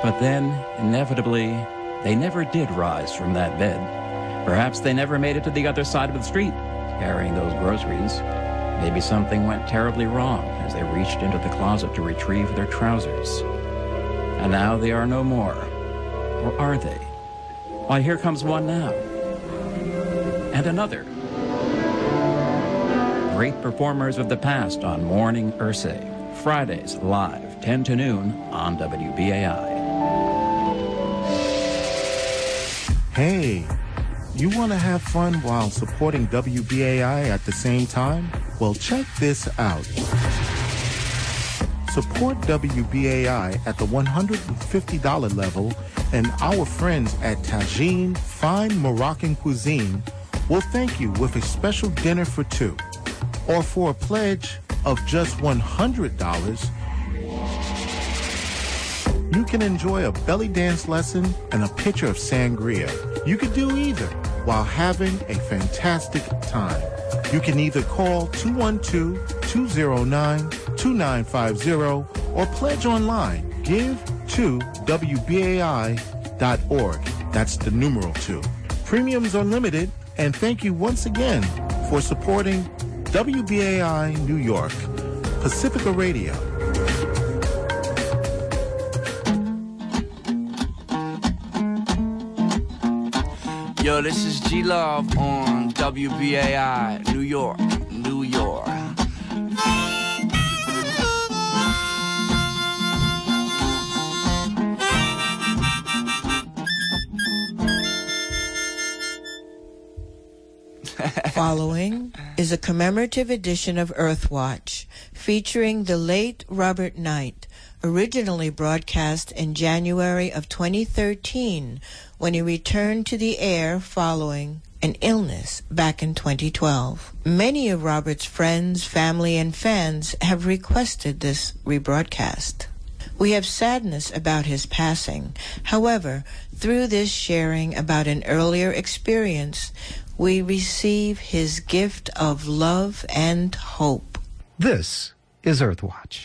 But then, inevitably, they never did rise from that bed. Perhaps they never made it to the other side of the street, carrying those groceries. Maybe something went terribly wrong as they reached into the closet to retrieve their trousers. And now they are no more. Or are they? Why, here comes one now. And another. Great performers of the past on Morning Ursay. Fridays live, 10 to noon on WBAI. Hey, you want to have fun while supporting WBAI at the same time? Well, check this out. Support WBAI at the $150 level, and our friends at Tagine Fine Moroccan Cuisine will thank you with a special dinner for two. Or for a pledge of just $100, you can enjoy a belly dance lesson and a pitcher of sangria. You could do either while having a fantastic time. You can either call 212-209-2950 or pledge online. Give to WBAI.org. That's the numeral 2. Premiums are limited, and thank you once again for supporting WBAI New York, Pacifica Radio. Yo, this is G-Love on WBAI, New York, New York. Following is a commemorative edition of Earthwatch featuring the late Robert Knight, originally broadcast in January of 2013 when he returned to the air following an illness back in 2012. Many of Robert's friends, family, and fans have requested this rebroadcast. We have sadness about his passing. However, through this sharing about an earlier experience, we receive his gift of love and hope. This is Earthwatch.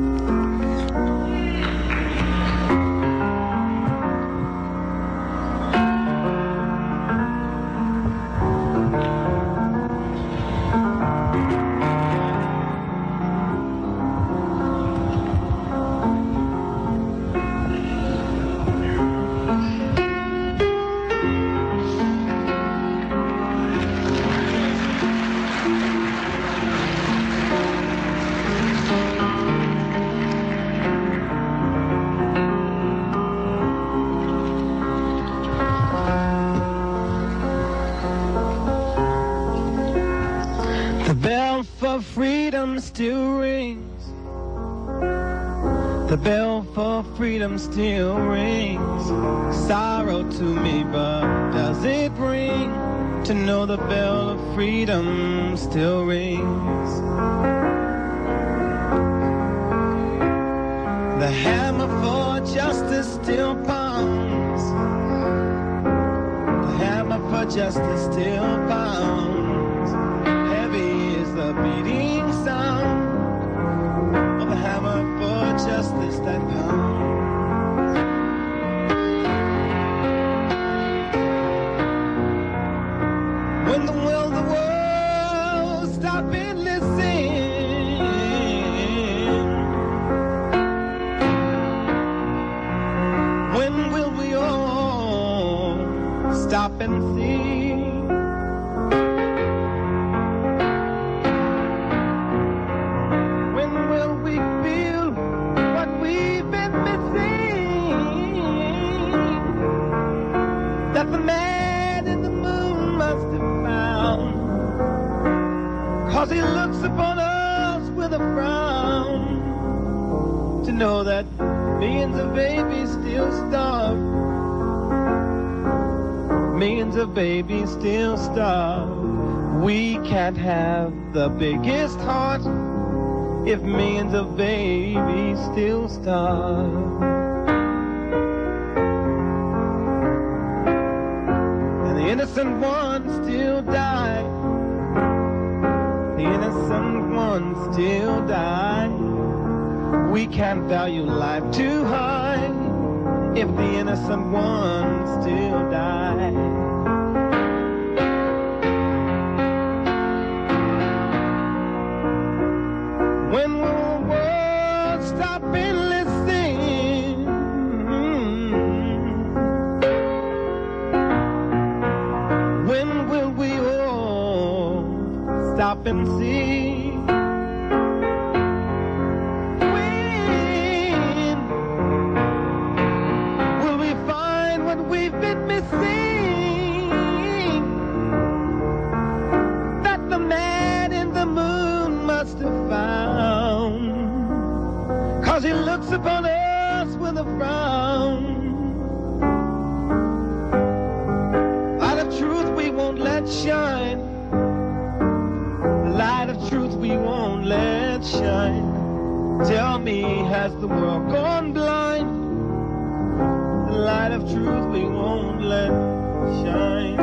Freedom still rings. The bell for freedom still rings. Sorrow to me, but does it ring to know the bell of freedom still rings? The hammer for justice still pounds. The hammer for justice still pounds. Heavy is the beating sound of the hammer for justice that pounds. When the world stop and listen, when will we all stop and see? The man in the moon must have found, 'cause he looks upon us with a frown, to know that millions of babies still starve, millions of babies still starve. We can't have the biggest heart if millions of babies still starve. The innocent ones still die. The innocent ones still die. We can't value life too high if the innocent ones still die. When will the world stop enlisting? When will we all stop and see? When will we find what we've been missing? That the man in the moon must have found, 'cause he looks upon us with a frown. Light of truth we won't let shine, the light of truth we won't let shine. Tell me, has the world gone blind? The light of truth we won't let shine.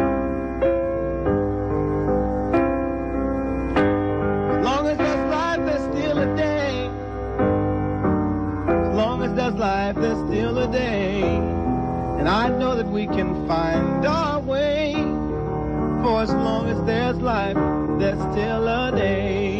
As long as there's life, there's still a day. As long as there's life, there's still a day. And I know that we can find our way. For as long as there's life, there's still a day.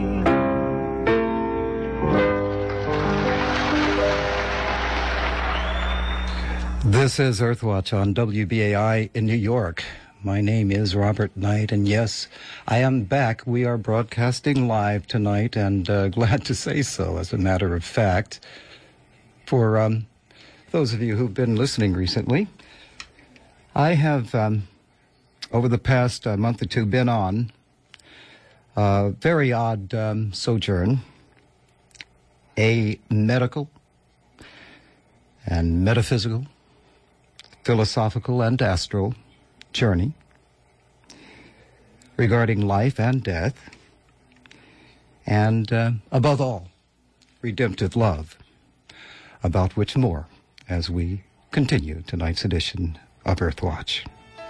This is Earthwatch on WBAI in New York. My name is Robert Knight, and yes, I am back. We are broadcasting live tonight, and glad to say so, as a matter of fact. For those of you who've been listening recently, I have, over the past month or two, been on a very odd sojourn, a medical and metaphysical, philosophical and astral journey regarding life and death, and above all, redemptive love, about which more as we continue tonight's edition of Earthwatch.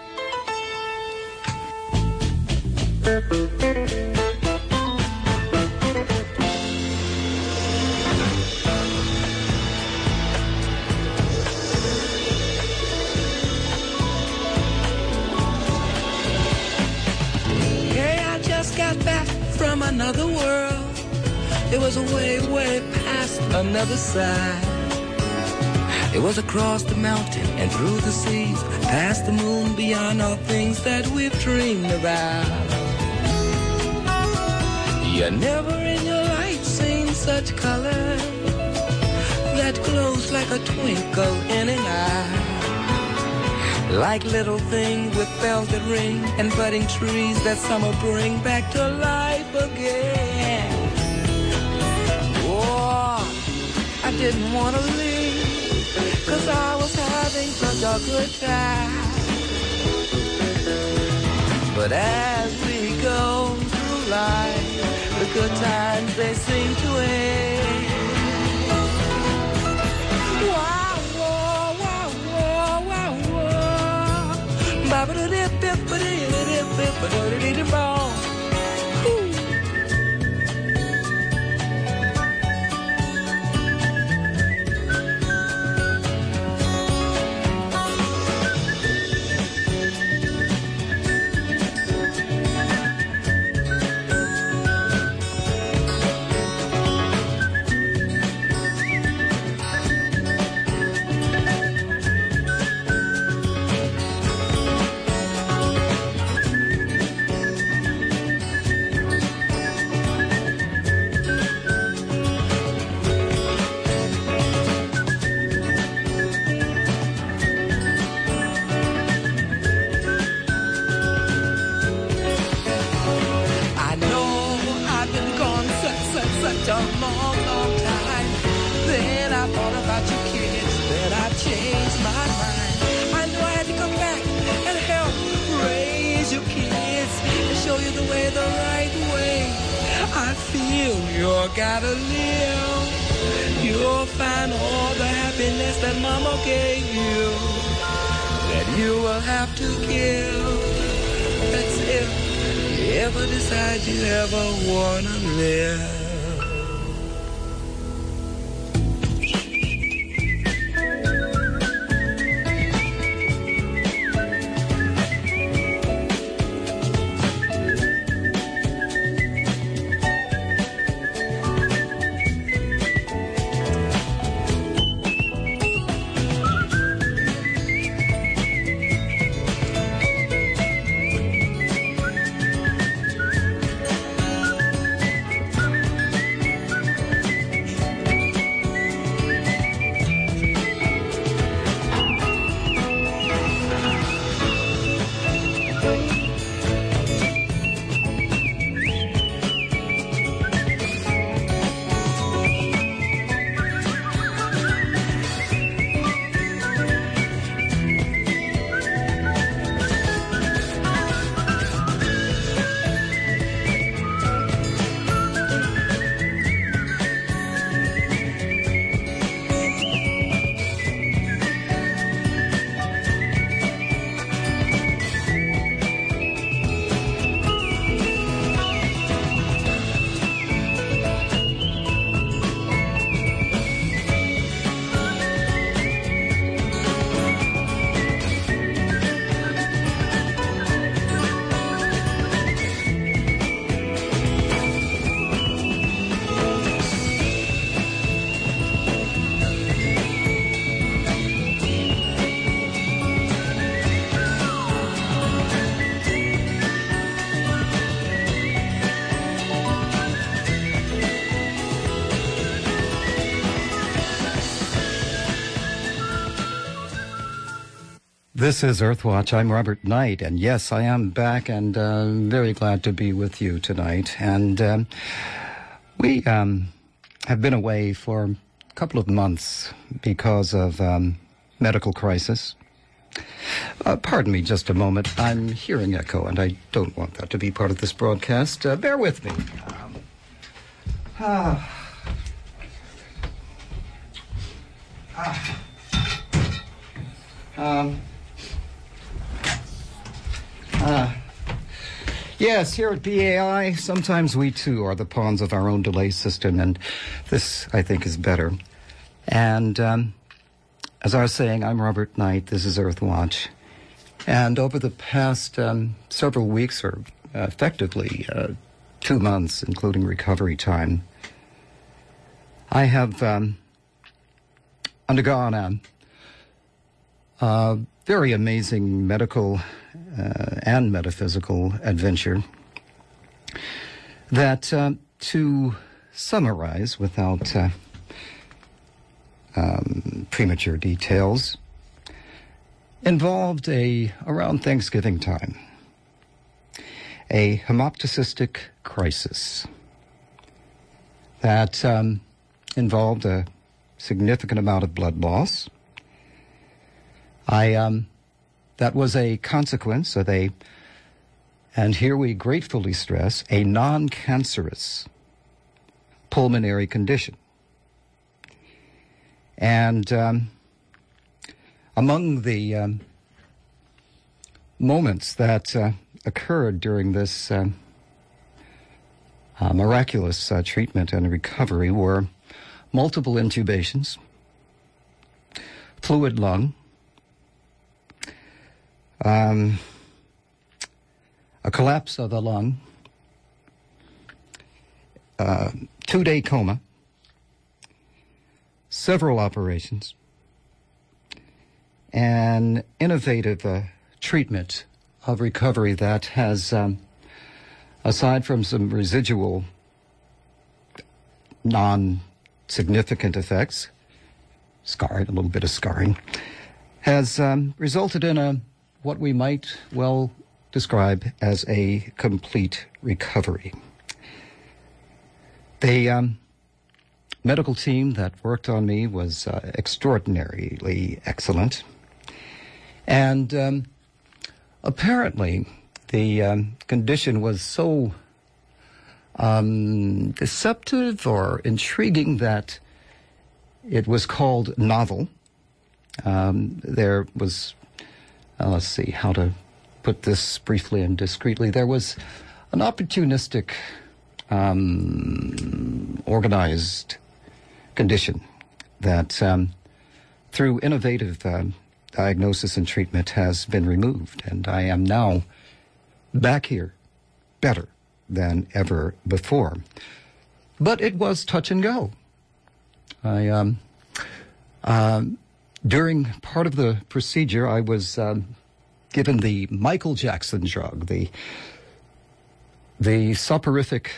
Got back from another world. It was way, way past another side. It was across the mountain and through the seas, past the moon, beyond all things that we've dreamed about. You never in your life seen such color that glows like a twinkle in an eye. Like little things with bells that ring and budding trees that summer bring back to life again. Oh, I didn't want to leave, 'cause I was having such a good time. But as we go through life, the good times, they seem to end. such a long, long time. Then I thought about you kids, then I changed my mind. I knew I had to come back and help raise you kids and show you the way, the right way. I feel you're gotta live. You'll find all the happiness that Mama gave you, that you will have to give. That's if you ever decide you ever wanna live. This is Earthwatch. I'm Robert Knight, and yes, I am back, and very glad to be with you tonight. And we have been away for a couple of months because of medical crisis. Pardon me just a moment. I'm hearing echo, and I don't want that to be part of this broadcast. Bear with me. Yes, here at BAI, sometimes we too are the pawns of our own delay system, and this, I think, is better. And as I was saying, I'm Robert Knight. This is Earthwatch. And over the past several weeks, or effectively 2 months, including recovery time, I have undergone a very amazing medical and metaphysical adventure that, to summarize without premature details, involved around Thanksgiving time, a hemoptycistic crisis that involved a significant amount of blood loss. That was a consequence of and here we gratefully stress, a non-cancerous pulmonary condition. And among the moments that occurred during this miraculous treatment and recovery were multiple intubations, fluid lung, a collapse of the lung, 2-day coma, several operations, an innovative treatment of recovery that has, aside from some residual non-significant effects, a little bit of scarring, has resulted in what we might well describe as a complete recovery. The medical team that worked on me was extraordinarily excellent. And apparently the condition was so deceptive or intriguing that it was called novel. There was, let's see how to put this briefly and discreetly. There was an opportunistic, organized condition that, through innovative diagnosis and treatment, has been removed. And I am now back here, better than ever before. But it was touch and go. During part of the procedure, I was given the Michael Jackson drug, the soporific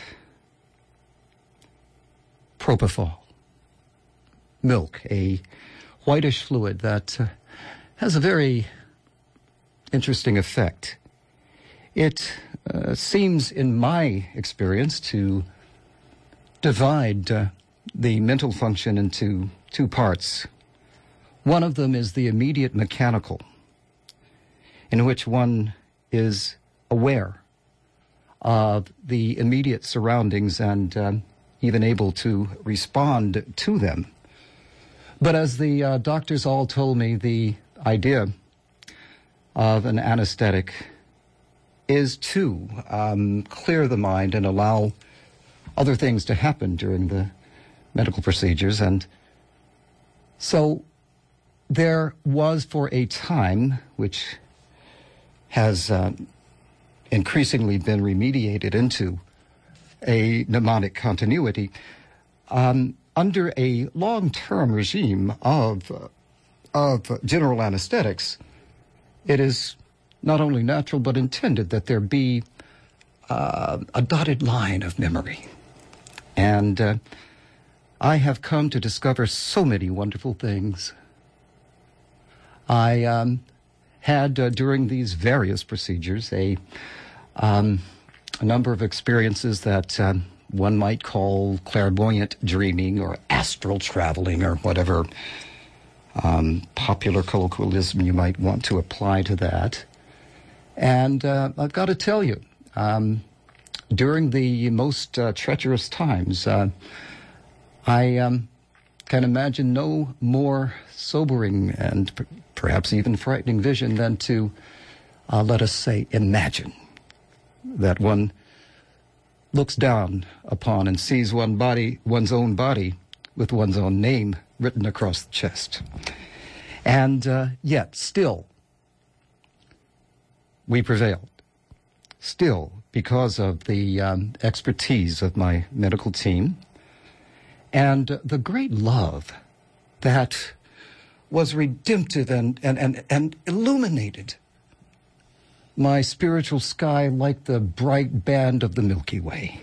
propofol milk, a whitish fluid that has a very interesting effect. It seems, in my experience, to divide the mental function into two parts. One of them is the immediate mechanical, in which one is aware of the immediate surroundings and even able to respond to them. But as the doctors all told me, the idea of an anesthetic is to clear the mind and allow other things to happen during the medical procedures. And so there was, for a time, which has increasingly been remediated into a mnemonic continuity, under a long-term regime of general anesthetics, it is not only natural but intended that there be a dotted line of memory. And I have come to discover so many wonderful things. I had during these various procedures a number of experiences that one might call clairvoyant dreaming or astral traveling or whatever popular colloquialism you might want to apply to that. And I've got to tell you, during the most treacherous times, I can imagine no more sobering and perhaps even frightening vision than to, let us say, imagine that one looks down upon and sees one's own body with one's own name written across the chest. And yet, still, we prevailed. Still, because of the expertise of my medical team and the great love that was redemptive and illuminated my spiritual sky like the bright band of the Milky Way.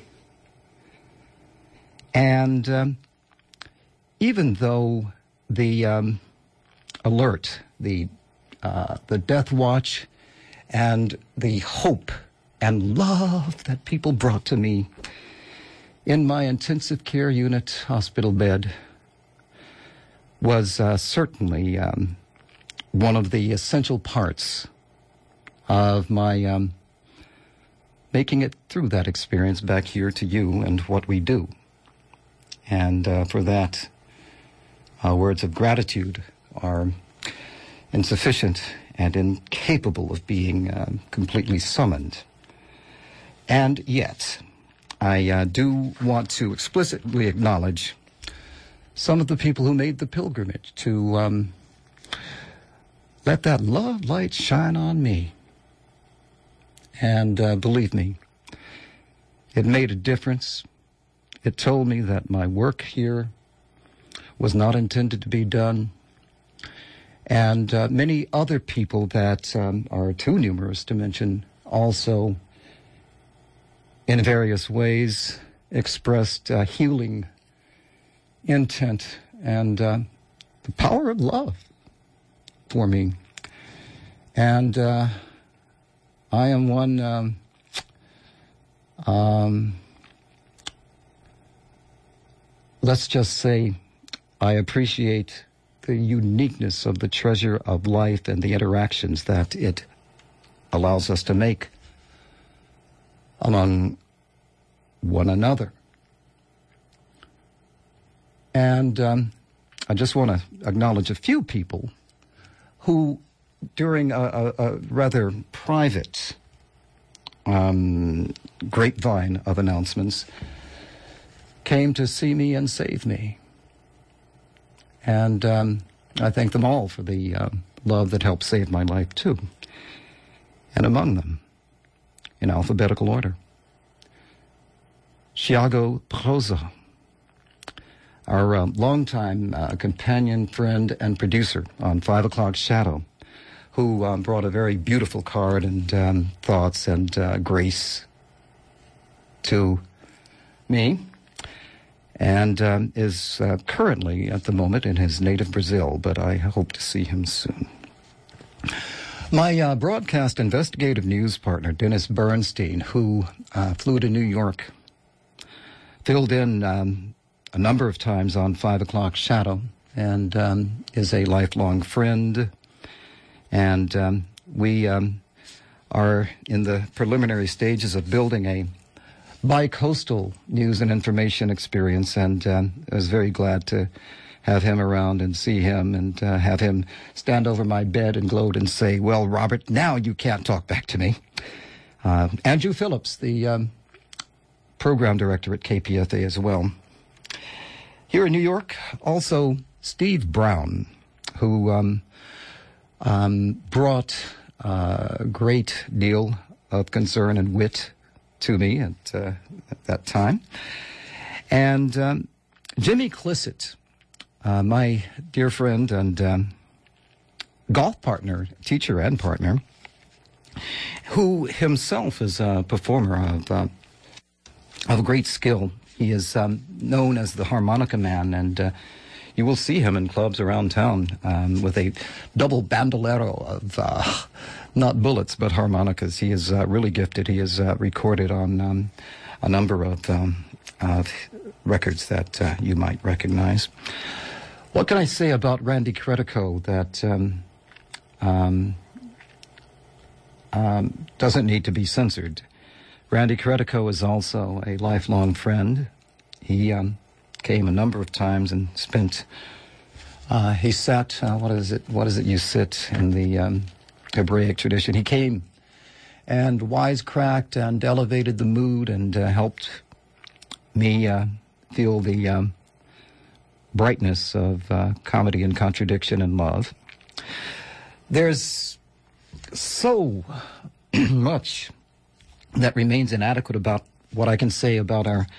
And even though the alert, the death watch, and the hope and love that people brought to me in my intensive care unit hospital bed was certainly one of the essential parts of my making it through that experience back here to you and what we do. And for that, words of gratitude are insufficient and incapable of being completely summoned. And yet, I do want to explicitly acknowledge some of the people who made the pilgrimage to let that love light shine on me. And believe me, it made a difference. It told me that my work here was not intended to be done. And many other people that are too numerous to mention also, in various ways, expressed healing intent and the power of love for me. And I am one let's just say I appreciate the uniqueness of the treasure of life and the interactions that it allows us to make among one another. And I just want to acknowledge a few people who, during a rather private grapevine of announcements, came to see me and save me. And I thank them all for the love that helped save my life, too. And among them, in alphabetical order, Thiago Proza, our longtime companion, friend, and producer on 5 O'Clock Shadow, who brought a very beautiful card and thoughts and grace to me, and is currently at the moment in his native Brazil, but I hope to see him soon. My broadcast investigative news partner, Dennis Bernstein, who flew to New York, filled in a number of times on 5 O'Clock Shadow, and is a lifelong friend. And we are in the preliminary stages of building a bi-coastal news and information experience, and I was very glad to have him around and see him and have him stand over my bed and gloat and say, "Well, Robert, now you can't talk back to me." Andrew Phillips, the program director at KPFA as well. Here in New York, also Steve Brown, who brought a great deal of concern and wit to me at that time. And Jimmy Clisset, my dear friend and golf partner, teacher and partner, who himself is a performer of great skill. He is known as the harmonica man, and You will see him in clubs around town with a double bandolero of not bullets but harmonicas. He is really gifted. He is recorded on a number of records that you might recognize. What can I say about Randy Credico that doesn't need to be censored? Randy Credico is also a lifelong friend. He came a number of times and spent. He sat. What is it? You sit in the Hebraic tradition. He came and wisecracked and elevated the mood and helped me feel the brightness of comedy and contradiction and love. There's so much that remains inadequate about what I can say about our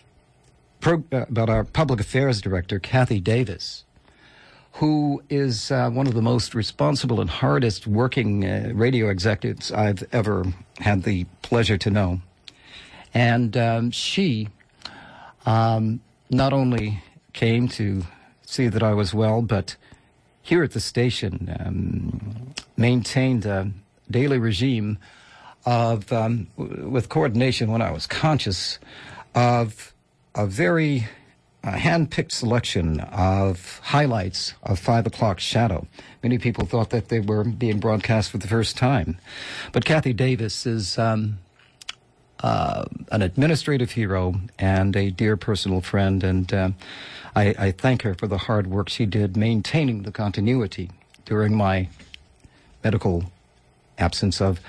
public affairs director, Kathy Davis, who is one of the most responsible and hardest working radio executives I've ever had the pleasure to know. And she not only came to see that I was well, but here at the station maintained a daily regime of, with coordination when I was conscious, of a very hand-picked selection of highlights of 5 o'clock Shadow. Many people thought that they were being broadcast for the first time. But Kathy Davis is an administrative hero and a dear personal friend, and I thank her for the hard work she did maintaining the continuity during my medical absence of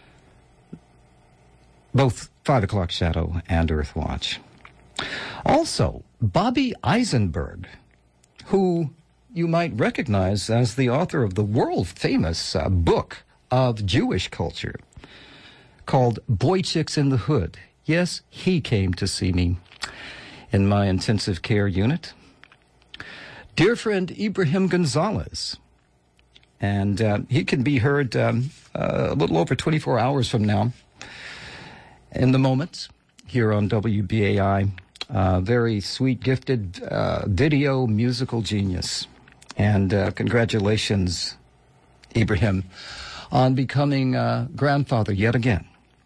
both 5 o'clock Shadow and Earthwatch. Also, Bobby Eisenberg, who you might recognize as the author of the world-famous book of Jewish culture called Boy Chicks in the Hood. Yes, he came to see me in my intensive care unit. Dear friend Ibrahim Gonzalez, and he can be heard a little over 24 hours from now in the moment here on WBAI. Very sweet, gifted video musical genius. And congratulations, Ibrahim, on becoming grandfather yet again.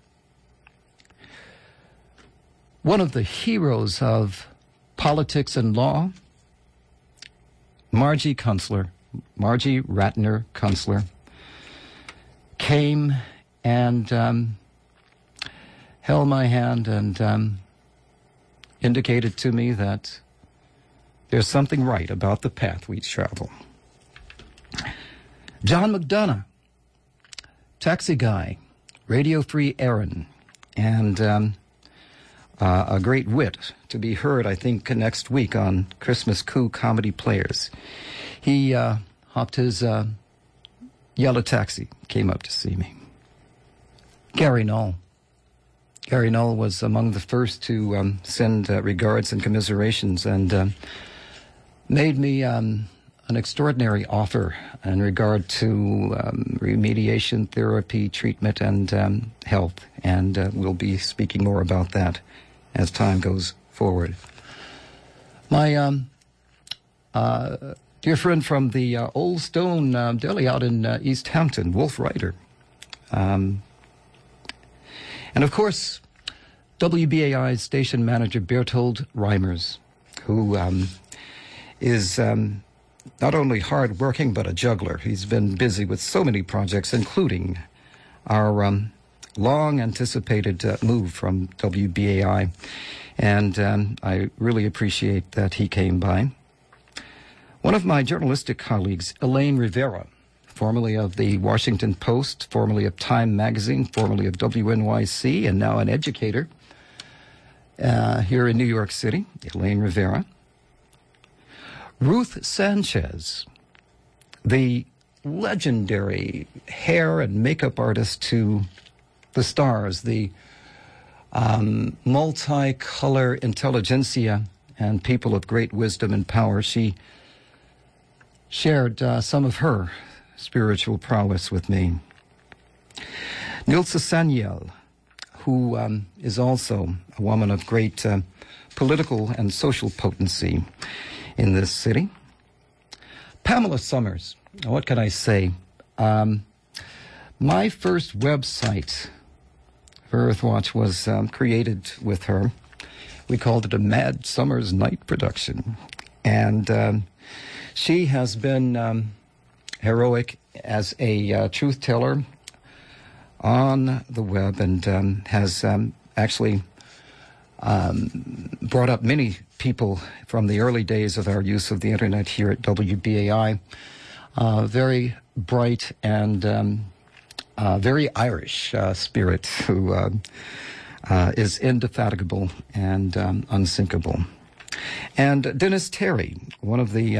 One of the heroes of politics and law, Margie Ratner Kunstler, came and held my hand and indicated to me that there's something right about the path we travel. John McDonough, taxi guy, Radio Free Aaron, and a great wit to be heard, I think, next week on Christmas Coup Comedy Players. He hopped his yellow taxi, came up to see me. Gary Null. Gary Null was among the first to send regards and commiserations and made me an extraordinary offer in regard to remediation, therapy, treatment, and health. And we'll be speaking more about that as time goes forward. My dear friend from the Old Stone Deli out in East Hampton, Wolf Ryder. And of course, WBAI's station manager, Bertold Reimers, who is not only hard-working, but a juggler. He's been busy with so many projects, including our long-anticipated move from WBAI. And I really appreciate that he came by. One of my journalistic colleagues, Elaine Rivera, formerly of the Washington Post, formerly of Time Magazine, formerly of WNYC, and now an educator here in New York City, Elaine Rivera. Ruth Sanchez, the legendary hair and makeup artist to the stars, the multicolor intelligentsia and people of great wisdom and power. She shared some of her spiritual prowess with me. Nilsa Sanyel, who is also a woman of great political and social potency in this city. Pamela Summers, what can I say? My first website for Earthwatch was created with her. We called it a Mad Summers Night production. And she has been heroic as a truth teller on the web and has actually brought up many people from the early days of our use of the internet here at WBAI. Very bright and very Irish spirit who is indefatigable and unsinkable. And Dennis Terry, one of the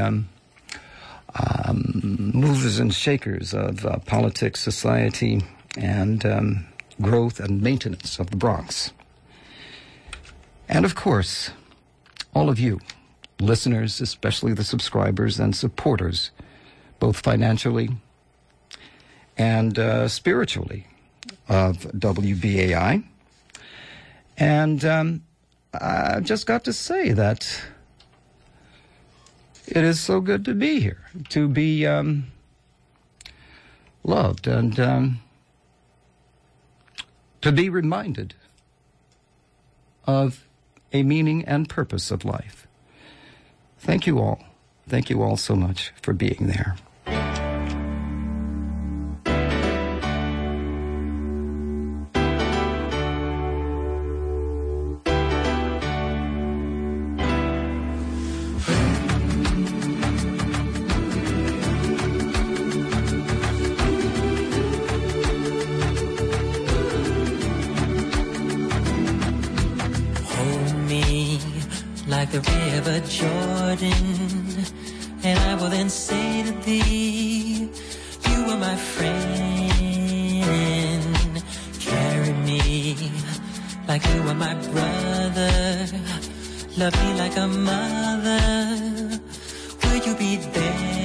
movers and shakers of politics, society, and growth and maintenance of the Bronx. And of course, all of you, listeners, especially the subscribers and supporters, both financially and spiritually of WBAI. And I've just got to say that it is so good to be here, to be loved, and to be reminded of a meaning and purpose of life. Thank you all. Thank you all so much for being there. Like the river Jordan, and I will then say to thee, you are my friend. Carry me like you are my brother. Love me like a mother. Will you be there?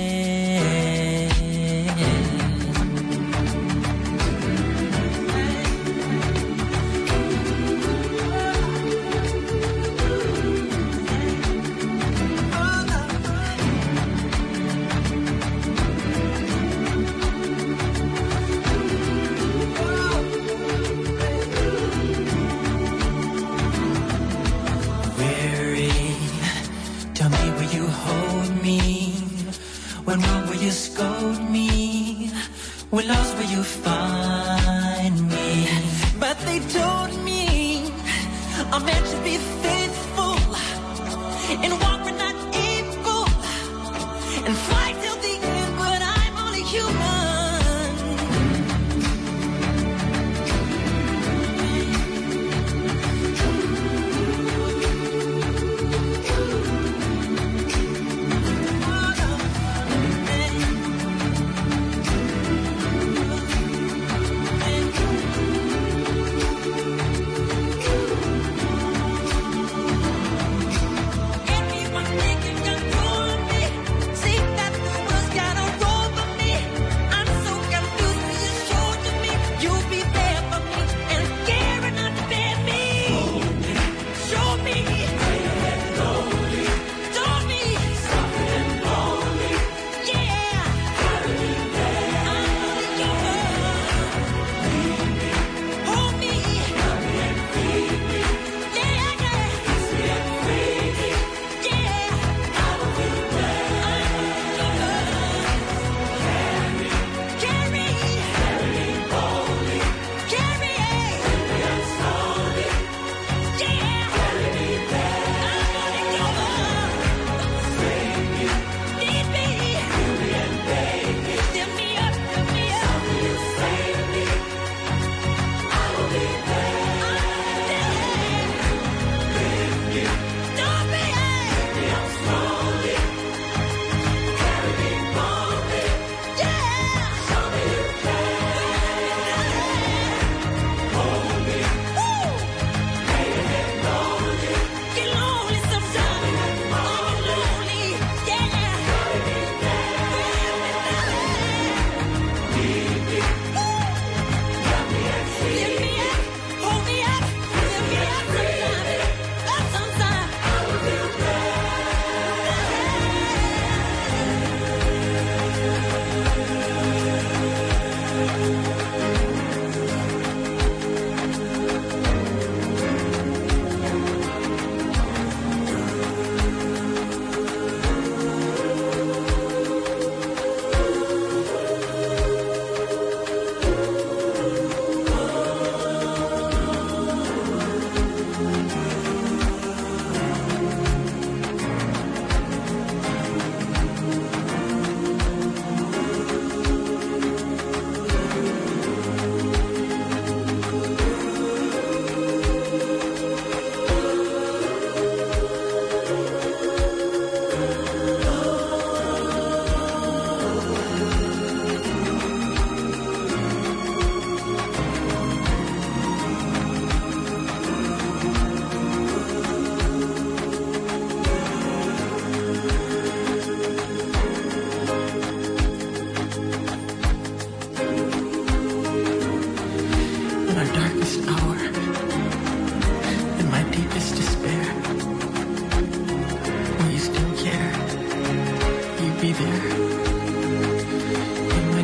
When wrong, will you scold me? When lost, will you find me? But they told me I'm meant to be faithful and walk when not able and fight till the end, but I'm only human. Give me my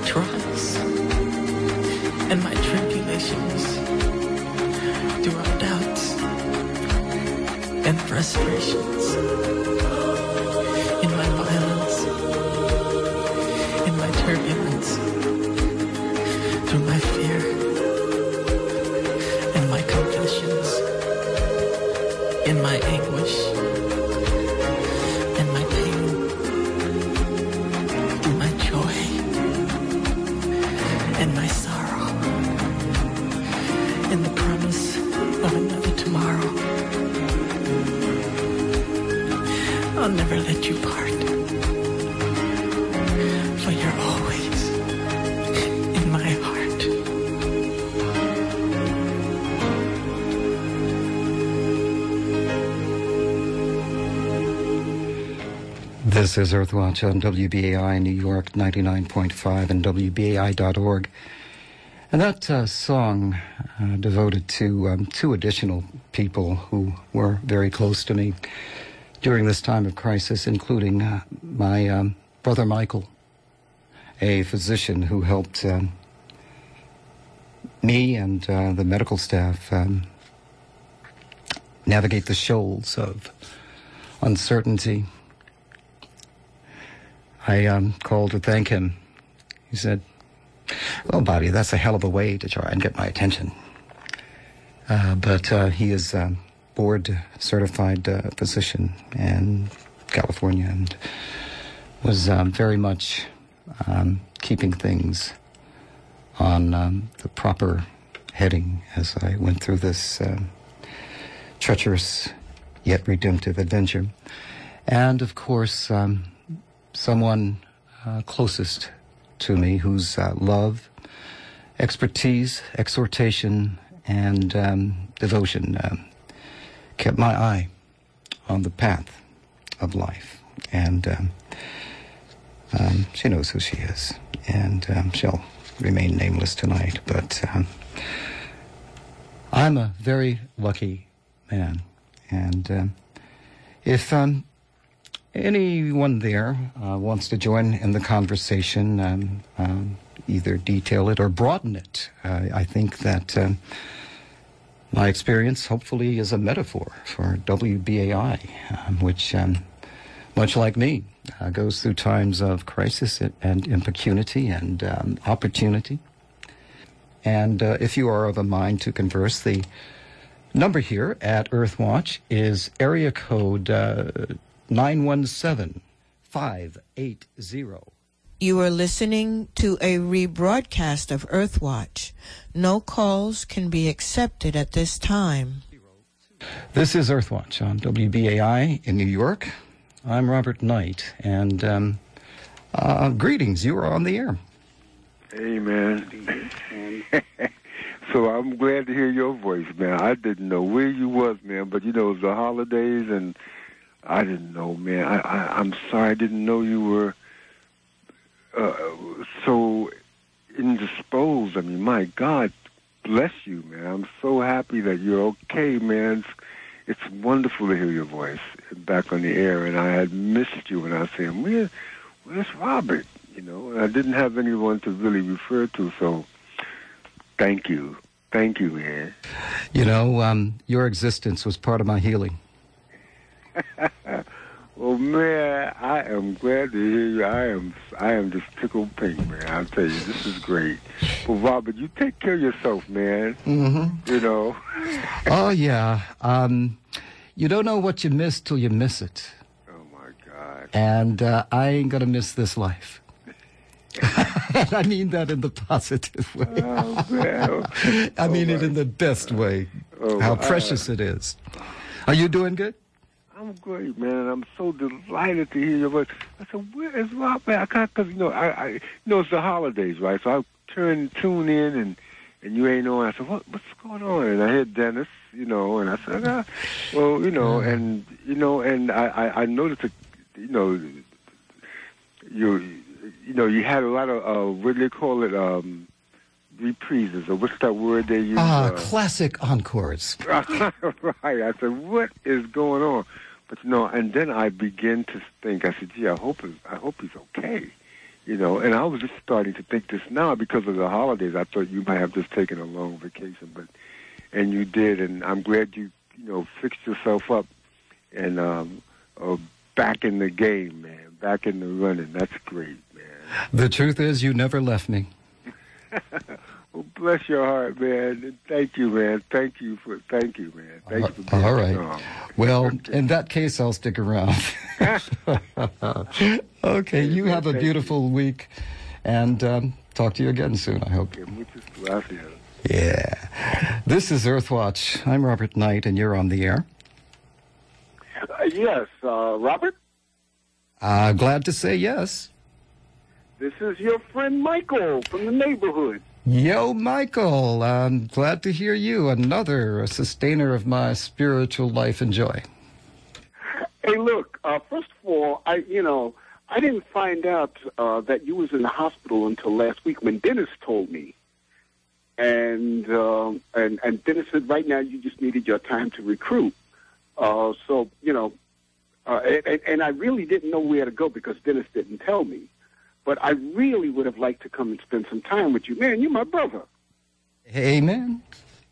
trials and my tribulations, through our doubts and frustrations, in my violence, in my turbulence, through my fear and my confessions, in my anguish and my pain, through my joy and my sorrow, in the promise of another tomorrow. I'll never let you part, for you're always in my heart. This is Earthwatch on WBAI New York 99.5 and WBAI.org. And that song devoted to two additional people who were very close to me during this time of crisis, including my brother Michael, a physician who helped me and the medical staff navigate the shoals of uncertainty. I called to thank him. He said, "Well, Bobby, that's a hell of a way to try and get my attention." But he is a board-certified physician in California and was very much keeping things on the proper heading as I went through this treacherous yet redemptive adventure. And, of course, someone closest to me whose love, expertise, exhortation, and devotion kept my eye on the path of life. And she knows who she is, and she'll remain nameless tonight. But I'm a very lucky man, and if anyone there wants to join in the conversation, either detail it or broaden it, I think that my experience hopefully is a metaphor for WBAI, which, much like me, goes through times of crisis and impecunity and opportunity. And if you are of a mind to converse, the number here at Earthwatch is area code 917-580. You are listening to a rebroadcast of Earthwatch. No calls can be accepted at this time. This is Earthwatch on WBAI in New York. I'm Robert Knight, and greetings. You are on the air. Hey, man. So I'm glad to hear your voice, man. I didn't know where you was, man, but, you know, it was the holidays, and I didn't know, man. I'm sorry I didn't know you were so indisposed. I mean, my God, bless you, man. I'm so happy that you're okay, man. It's wonderful to hear your voice back on the air, and I had missed you, and I was saying, where's Robert? You know, and I didn't have anyone to really refer to, so thank you. Thank you, man. You know, your existence was part of my healing. Well, man, I am glad to hear you. I am just tickled pink, man. I'll tell you, this is great. Well, Robert, you take care of yourself, man. Mm-hmm. You know. Oh, yeah. You don't know what you miss till you miss it. Oh, my God. And I ain't going to miss this life. I mean that in the positive way. Oh, man. I mean it in the best way. How precious it is. Are you doing good? I'm great, man, and I'm so delighted to hear your voice. I said, "Where is Robert?" I can't, because I it's the holidays, right? So I tune in, and you ain't on. I said, "What's going on?" And I heard Dennis, and I said, "Well, and I noticed that, you had a lot of what do they call it, reprises, or what's that word they use? Classic encores. Right. I said, "What is going on?" But and then I began to think. I said, "Gee, I hope he's okay." You know, and I was just starting to think this now because of the holidays. I thought you might have just taken a long vacation, and you did, and I'm glad you fixed yourself up and back in the game, man, back in the running. That's great, man. The truth is, you never left me. Well, bless your heart, man. Thank you, man. Thank you, man. Thank you for being all right. strong. Well, in that case, I'll stick around. Okay, you have a beautiful week, and talk to you again soon, I hope. Muchas gracias. Yeah. This is Earthwatch. I'm Robert Knight, and you're on the air. Yes, Robert? Glad to say yes. This is your friend Michael from the neighborhood. Yo, Michael, I'm glad to hear you, another sustainer of my spiritual life and joy. Hey, look, first of all, I didn't find out that you was in the hospital until last week when Dennis told me. And Dennis said right now you just needed your time to recruit. And I really didn't know where to go because Dennis didn't tell me. But I really would have liked to come and spend some time with you. Man, you're my brother. Amen.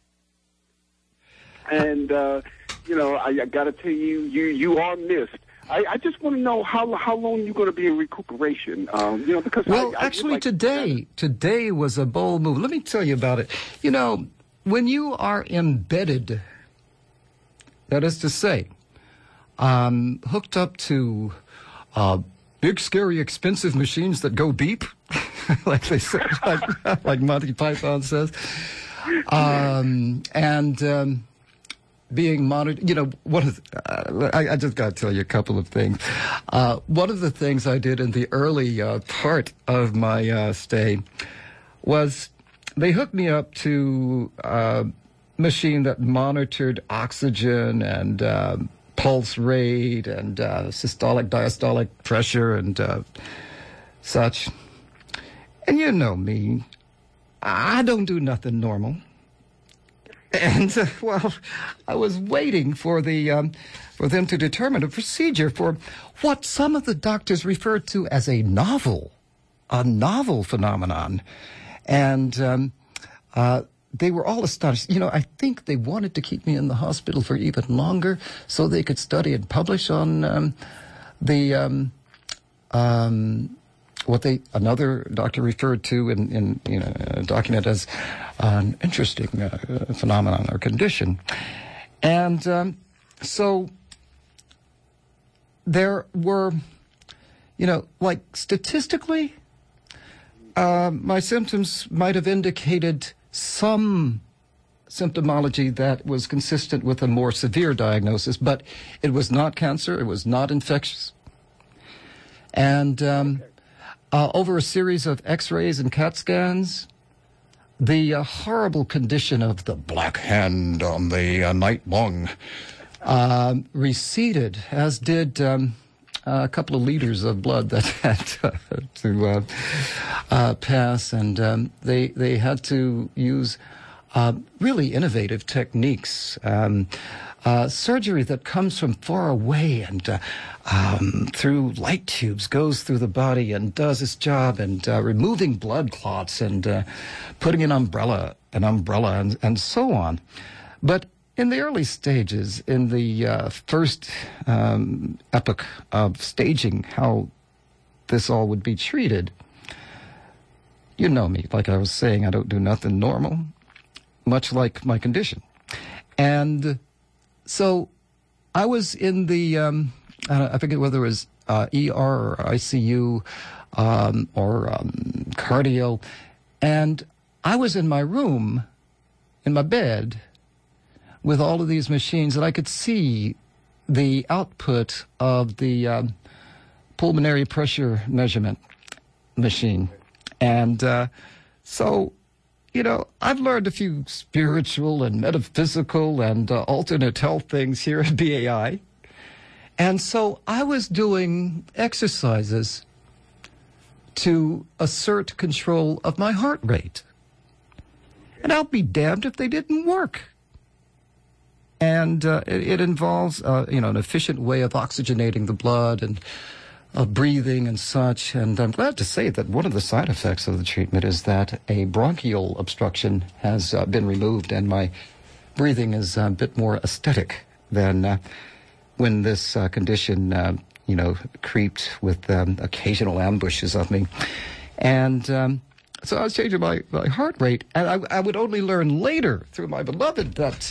And, I got to tell you, you are missed. I just want to know how long you're going to be in recuperation. Because today was a bold move. Let me tell you about it. You know, when you are embedded, that is to say, hooked up to big, scary, expensive machines that go beep, like they say, like Monty Python says, being monitored. I just got to tell you a couple of things. One of the things I did in the early part of my stay was they hooked me up to a machine that monitored oxygen and pulse rate and systolic, diastolic pressure and such. And you know me, I don't do nothing normal. And, I was waiting for them to determine a procedure for what some of the doctors referred to as a novel phenomenon. And they were all astonished. I think they wanted to keep me in the hospital for even longer so they could study and publish on what another doctor referred to in a document as an interesting phenomenon or condition. And so there were, like statistically, my symptoms might have indicated some symptomology that was consistent with a more severe diagnosis, but it was not cancer, it was not infectious. And over a series of x-rays and CAT scans, the horrible condition of the black hand on the night lung receded, as did a couple of liters of blood that had to pass, and they had to use really innovative techniques, surgery that comes from far away and through light tubes goes through the body and does its job, and removing blood clots and putting an umbrella and so on. But in the early stages, in the first epoch of staging how this all would be treated, you know me, like I was saying, I don't do nothing normal, much like my condition. And so I was in the, I forget whether it was ER or ICU or cardio, and I was in my room, in my bed, with all of these machines, and I could see the output of the pulmonary pressure measurement machine. And so, I've learned a few spiritual and metaphysical and alternate health things here at BAI. And so I was doing exercises to assert control of my heart rate. And I'll be damned if they didn't work. And it involves, an efficient way of oxygenating the blood and breathing and such. And I'm glad to say that one of the side effects of the treatment is that a bronchial obstruction has been removed, and my breathing is a bit more aesthetic than when this condition, creeped with occasional ambushes of me. And so I was changing my heart rate, and I would only learn later through my beloved that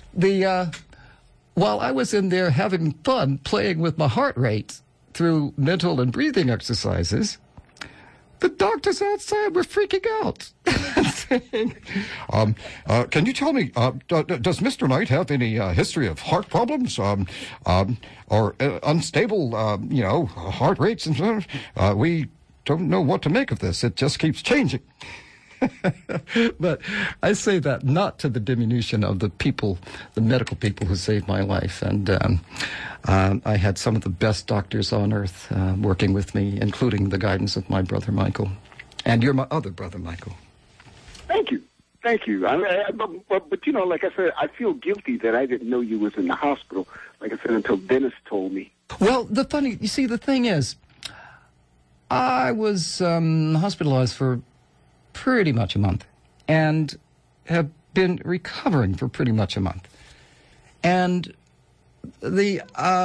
while I was in there having fun playing with my heart rate through mental and breathing exercises, the doctors outside were freaking out, saying, can you tell me, does Mr. Knight have any history of heart problems or unstable, heart rates? And we don't know what to make of this. It just keeps changing. But I say that not to the diminution of the people, the medical people who saved my life. And I had some of the best doctors on earth working with me, including the guidance of my brother Michael. And you're my other brother, Michael. Thank you. Thank you. But like I said, I feel guilty that I didn't know you was in the hospital, like I said, until Dennis told me. Well, the thing is, I was hospitalized for pretty much a month, and have been recovering for pretty much a month. And the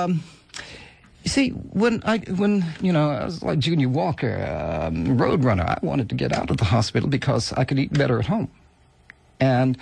when I was like Junior Walker, Roadrunner, I wanted to get out of the hospital because I could eat better at home. And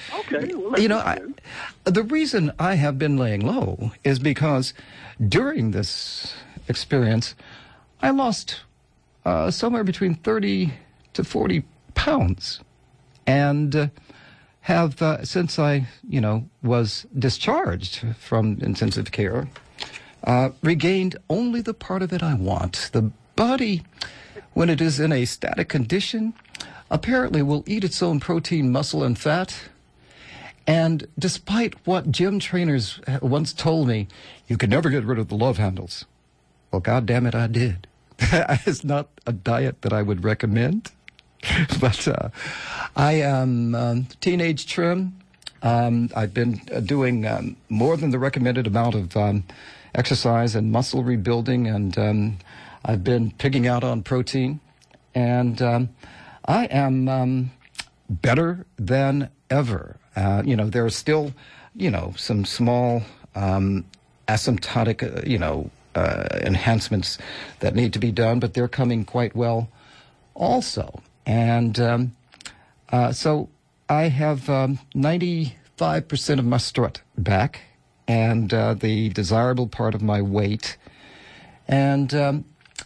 the reason I have been laying low is because during this experience, I lost somewhere between 30 to 40 pounds, and have since I was discharged from intensive care, regained only the part of it I want. The body, when it is in a static condition, apparently will eat its own protein, muscle, and fat. And despite what gym trainers once told me, you can never get rid of the love handles. Well, God damn it, I did. It's not a diet that I would recommend. But I am teenage trim. I've been doing more than the recommended amount of exercise and muscle rebuilding, and I've been pigging out on protein. And I am better than ever. There are still, some small asymptotic, enhancements that need to be done, but they're coming quite well also. And so I have 95% of my strut back, and the desirable part of my weight. And the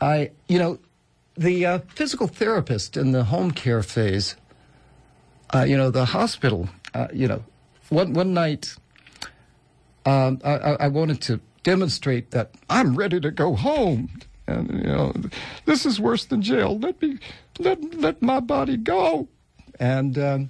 physical therapist in the home care phase, the hospital, one night I wanted to demonstrate that I'm ready to go home. And, this is worse than jail. Let my body go. And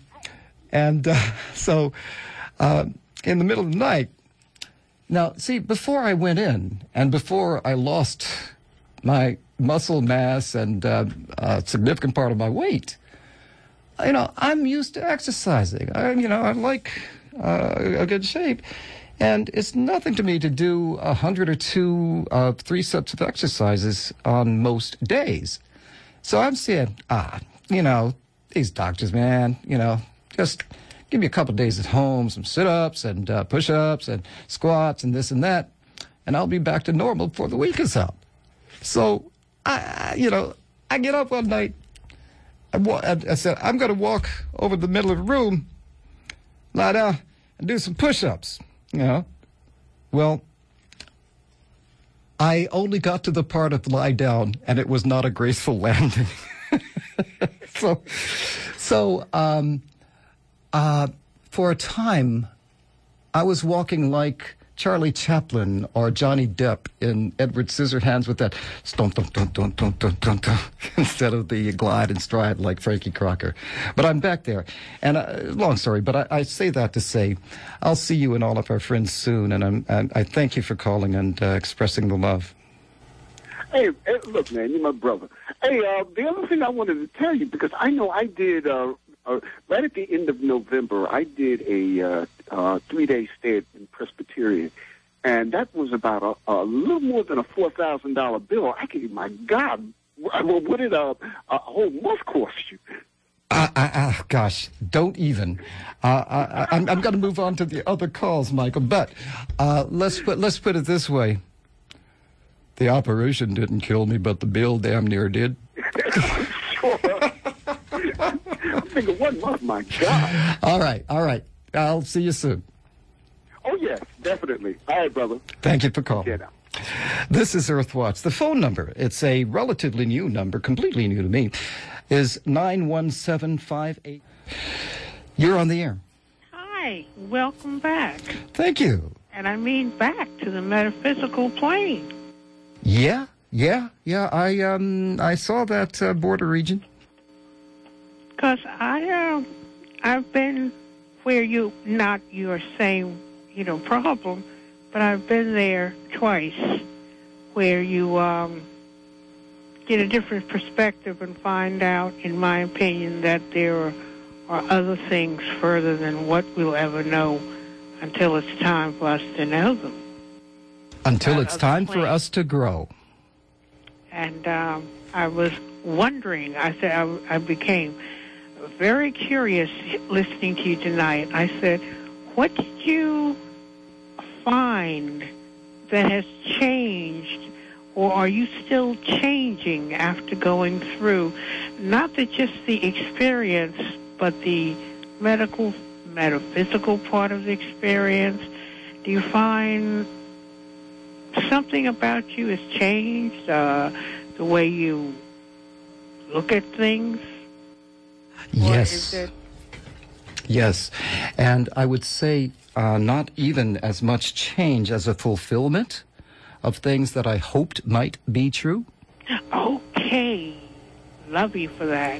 so in the middle of the night, now, see, before I went in and before I lost my muscle mass and a significant part of my weight, I'm used to exercising. I like a good shape. And it's nothing to me to do 100 or 2 3 sets of exercises on most days. So I'm saying, these doctors, man, just give me a couple of days at home, some sit-ups and push-ups and squats and this and that, and I'll be back to normal before the week is out. So, I get up one night, I said, I'm going to walk over the middle of the room, lie down, and do some push-ups. Well, I only got to the part of lie down, and it was not a graceful landing. So, for a time, I was walking like Charlie Chaplin or Johnny Depp in Edward Scissorhands with that stomp, stomp, stomp, stomp, stomp, stomp, stomp, stomp, instead of the glide and stride like Frankie Crocker. But I'm back there. And long story, but I say that to say I'll see you and all of our friends soon. And I thank you for calling and expressing the love. Hey, look, man, you're my brother. Hey, the other thing I wanted to tell you, because I know I did, right at the end of November, I did a 3-day stay in Presbyterian. and that was about a little more than a $4,000 bill. I can, my God, what did a whole month cost you? Gosh, don't even. I'm going to move on to the other calls, Michael. But let's put it this way: the operation didn't kill me, but the bill damn near did. Sure. I'm thinking 1 month. My God. All right. I'll see you soon. Oh yes, definitely. All right, brother. Thank you for calling. Yeah, now. This is Earthwatch. The phone number, it's a relatively new number, completely new to me, is 91758. You're on the air. Hi, welcome back. Thank you. And I mean back to the metaphysical plane. Yeah. I saw that border region. Because I've been where you, not your same, problem, but I've been there twice where you get a different perspective and find out, in my opinion, that there are other things further than what we'll ever know until it's time for us to know them. Until it's time for us to grow. And I was wondering, I became very curious listening to you tonight. I said, what did you find that has changed, or are you still changing after going through, not that just the experience, but the metaphysical part of the experience? Do you find something about you has changed, the way you look at things? Yes. Yes. And I would say not even as much change as a fulfillment of things that I hoped might be true. Okay. Love you for that.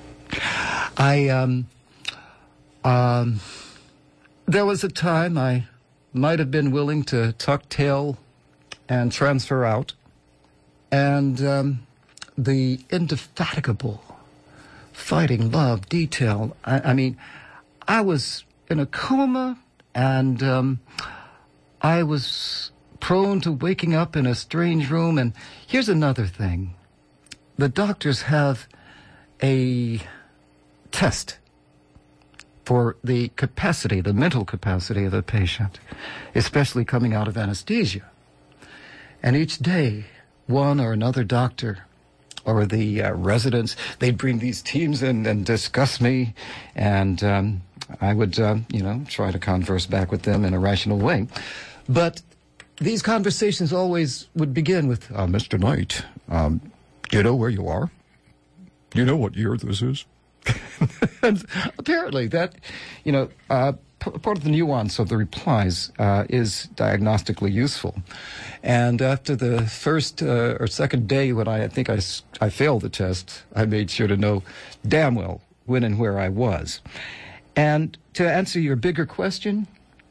There was a time I might have been willing to tuck tail and transfer out. And the indefatigable fighting love detail, I mean, I was in a coma, and I was prone to waking up in a strange room. And here's another thing. The doctors have a test for the capacity, the mental capacity of the patient, especially coming out of anesthesia. And each day, one or another doctor or the residents, they'd bring these teams in and discuss me, and I would, try to converse back with them in a rational way. But these conversations always would begin with, Mr. Knight, do you know where you are? Do you know what year this is? And apparently that, part of the nuance of the replies is diagnostically useful. And after the first or second day when I think I failed the test, I made sure to know damn well when and where I was. And to answer your bigger question,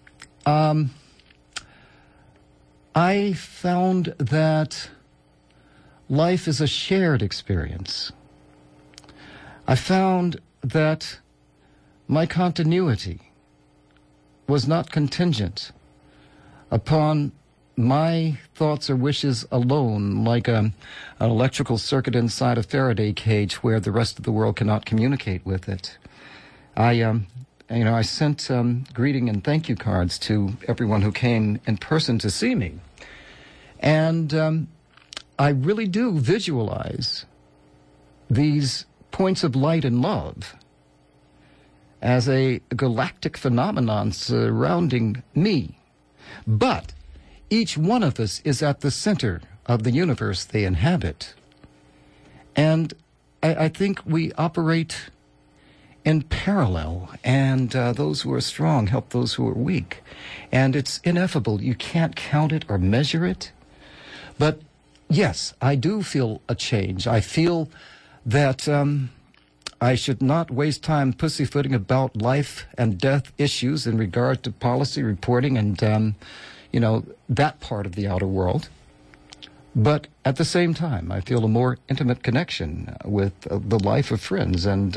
I found that life is a shared experience. I found that my continuity was not contingent upon my thoughts or wishes alone, like an electrical circuit inside a Faraday cage where the rest of the world cannot communicate with it. I sent greeting and thank you cards to everyone who came in person to see me. And I really do visualize these points of light and love as a galactic phenomenon surrounding me. But each one of us is at the center of the universe they inhabit. And I think we operate in parallel, and those who are strong help those who are weak. And it's ineffable. You can't count it or measure it. But yes, I do feel a change. I feel that I should not waste time pussyfooting about life and death issues in regard to policy reporting and, that part of the outer world. But at the same time, I feel a more intimate connection with the life of friends and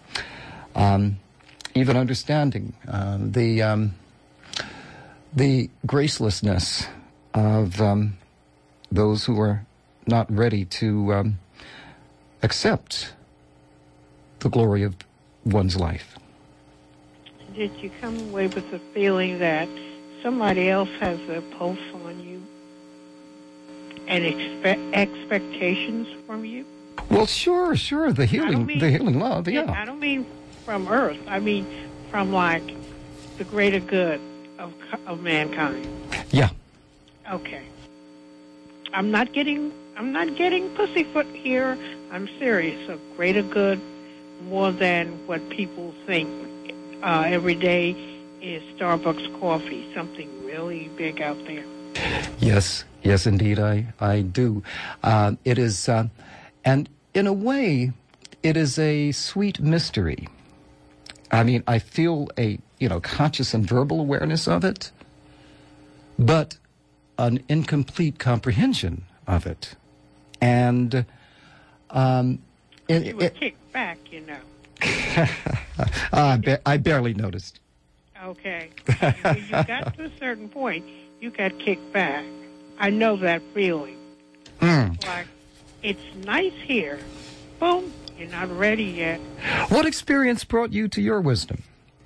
even understanding the gracelessness of those who are not ready to accept the glory of one's life. Did you come away with the feeling that somebody else has a pulse on you and expectations from you? Well, sure. The healing love, yeah. I don't mean from Earth. I mean from like the greater good of mankind. Yeah. Okay. I'm not getting pussyfoot here. I'm serious. Of greater good, more than what people think. Every day is Starbucks coffee, something really big out there. Yes, indeed, I do. It is, and in a way, it is a sweet mystery. I mean, I feel a, conscious and verbal awareness of it, but an incomplete comprehension of it. And you were kicked back, I barely noticed. Okay. When you got to a certain point, you got kicked back. I know that feeling. Like, it's nice here. Boom, you're not ready yet. What experience brought you to your wisdom?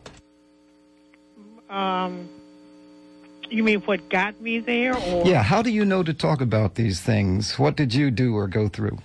You mean what got me there? Or? Yeah, how do you know to talk about these things? What did you do or go through?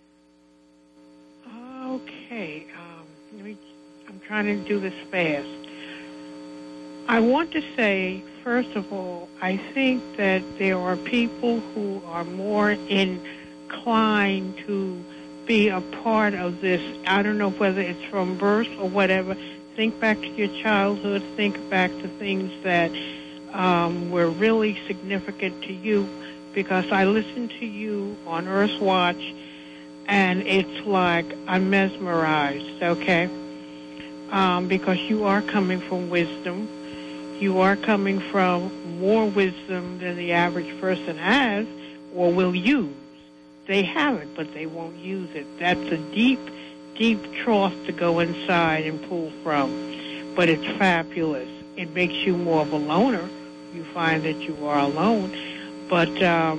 Okay. I'm trying to do this fast. I want to say, first of all, I think that there are people who are more inclined to be a part of this. I don't know whether it's from birth or whatever. Think back to your childhood. Think back to things that were really significant to you, because I listened to you on Earthwatch, and it's like I'm mesmerized, okay? Because you are coming from wisdom. You are coming from more wisdom than the average person has or will use. They have it, but they won't use it. That's a deep, deep trough to go inside and pull from. But it's fabulous. It makes you more of a loner. You find that you are alone. But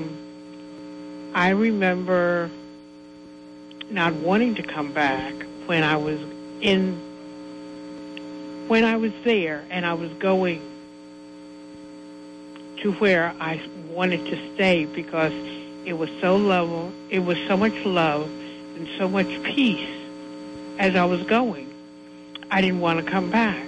I remember not wanting to come back when I was there and I was going to where I wanted to stay, because it was so love, it was so much love and so much peace as I was going. I didn't want to come back.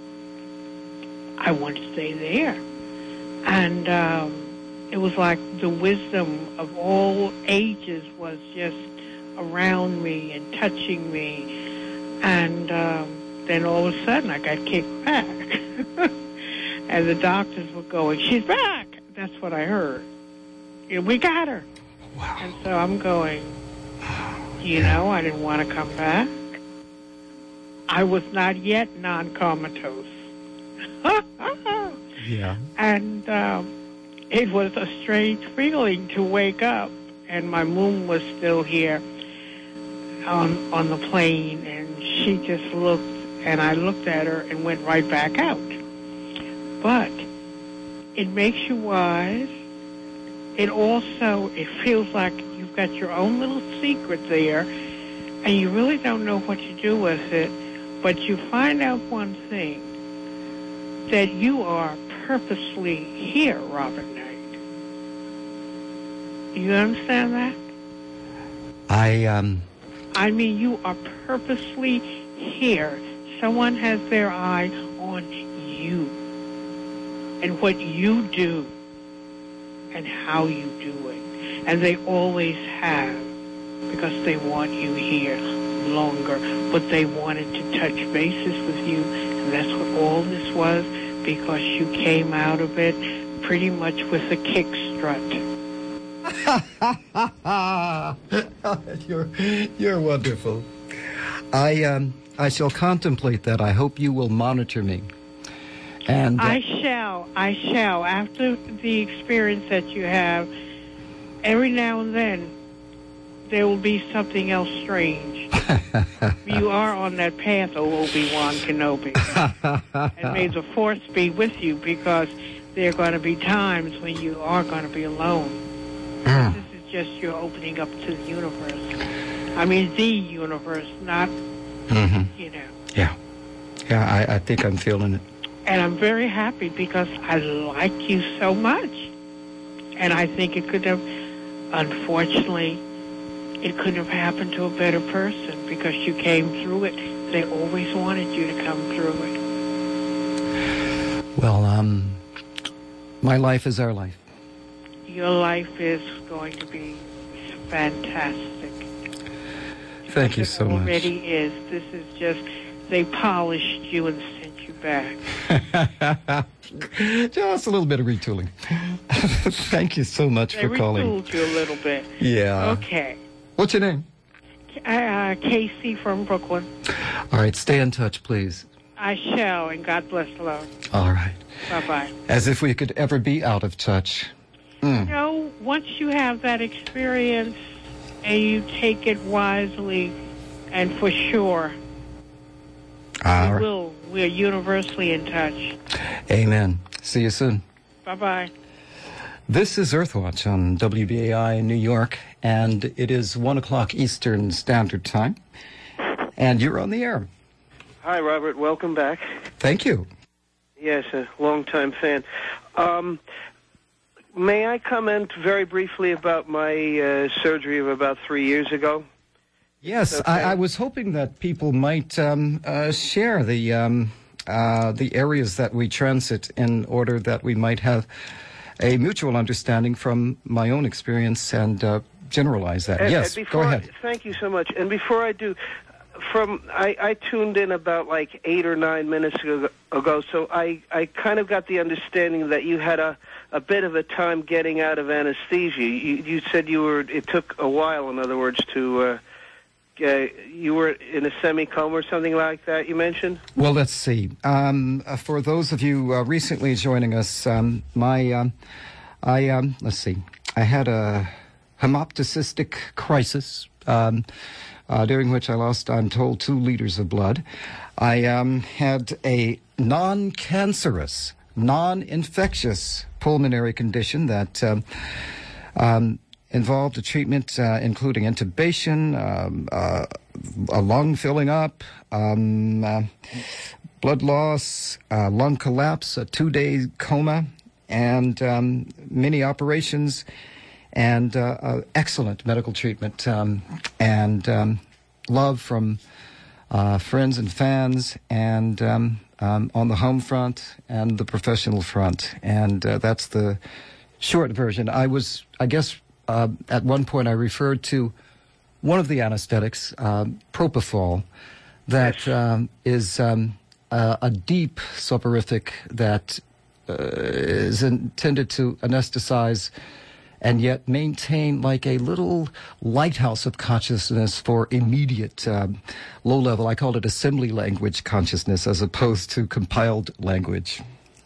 I wanted to stay there. And it was like the wisdom of all ages was just around me and touching me. And then all of a sudden I got kicked back. And the doctors were going, "She's back." That's what I heard. We got her. Wow. And so I'm going, I didn't want to come back. I was not yet non-comatose. Yeah. And it was a strange feeling to wake up, and my mom was still here on the plane, and she just looked, and I looked at her and went right back out. But it makes you wise. It feels like you've got your own little secret there, and you really don't know what to do with it, but you find out one thing, that you are purposely here, Robert Knight. You understand that? I mean, you are purposely here. Someone has their eye on you and what you do and how you do it. And they always have, because they want you here longer. But they wanted to touch bases with you, and that's what all this was, because you came out of it pretty much with a kick strut. You're wonderful. I shall contemplate that. I hope you will monitor me. And I shall. After the experience that you have, every now and then there will be something else strange. You are on that path, O Obi-Wan Kenobi. And may the Force be with you, because there are going to be times when you are going to be alone. This is just your opening up to the universe. I mean, the universe, not, you know. Yeah. Yeah, I think I'm feeling it. And I'm very happy because I like you so much. And I think it could have, unfortunately, it couldn't have happened to a better person because you came through it. They always wanted you to come through it. Well, my life is our life. Your life is going to be fantastic. Thank you so much. It already is. This is just, they polished you and sent you back. Just a little bit of retooling. Thank you so much for calling. They retooled you a little bit. Yeah. Okay. What's your name? Casey from Brooklyn. All right, stay in touch, please. I shall, and God bless the Lord. All right. Bye-bye. As if we could ever be out of touch. You know, once you have that experience and you take it wisely and for sure, we're universally in touch. Amen. See you soon. Bye-bye. This is Earthwatch on WBAI in New York, and it is 1 o'clock Eastern Standard Time, and you're on the air. Hi, Robert. Welcome back. Thank you. Yes, a long-time fan. May I comment very briefly about my surgery of about 3 years ago? Yes, okay. I was hoping that people might share the areas that we transit in order that we might have a mutual understanding from my own experience and generalize that. Yes, go ahead. Thank you so much. And before I do, I tuned in about like 8 or 9 minutes ago, so I kind of got the understanding that you had a bit of a time getting out of anesthesia. You said it took a while, in other words, to... you were in a semi-coma or something like that, you mentioned? Well, let's see. For those of you recently joining us, let's see. I had a hemoptycistic crisis, during which I lost, I'm told, 2 liters of blood. I had a non-cancerous, non-infectious pulmonary condition that involved a treatment including intubation, a lung filling up, blood loss, lung collapse, a 2-day coma, and many operations, and excellent medical treatment, and love from friends and fans, and on the home front and the professional front. And that's the short version. I guess, at one point I referred to one of the anesthetics, propofol, that is a deep soporific that is intended to anesthetize and yet maintain like a little lighthouse of consciousness for immediate low level. I called it assembly language consciousness as opposed to compiled language.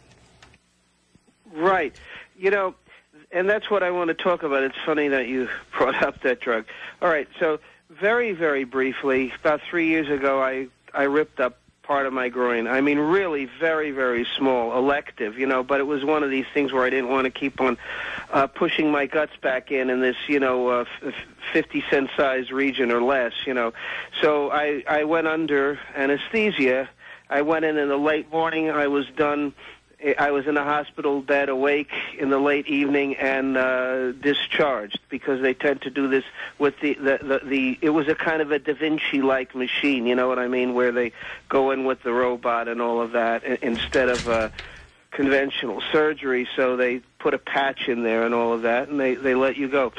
Right. You know, and that's what I want to talk about. It's funny that you brought up that drug. All right, so very, very briefly, about 3 years ago, I ripped up part of my groin. I mean, really very, very small, elective, but it was one of these things where I didn't want to keep on pushing my guts back in this, 50-cent size region or less, So I went under anesthesia. I went in the late morning. I was done. I was in a hospital bed, awake in the late evening, and discharged, because they tend to do this with it was a kind of a Da Vinci-like machine, you know what I mean, where they go in with the robot and all of that instead of conventional surgery. So they put a patch in there and all of that, and they let you go.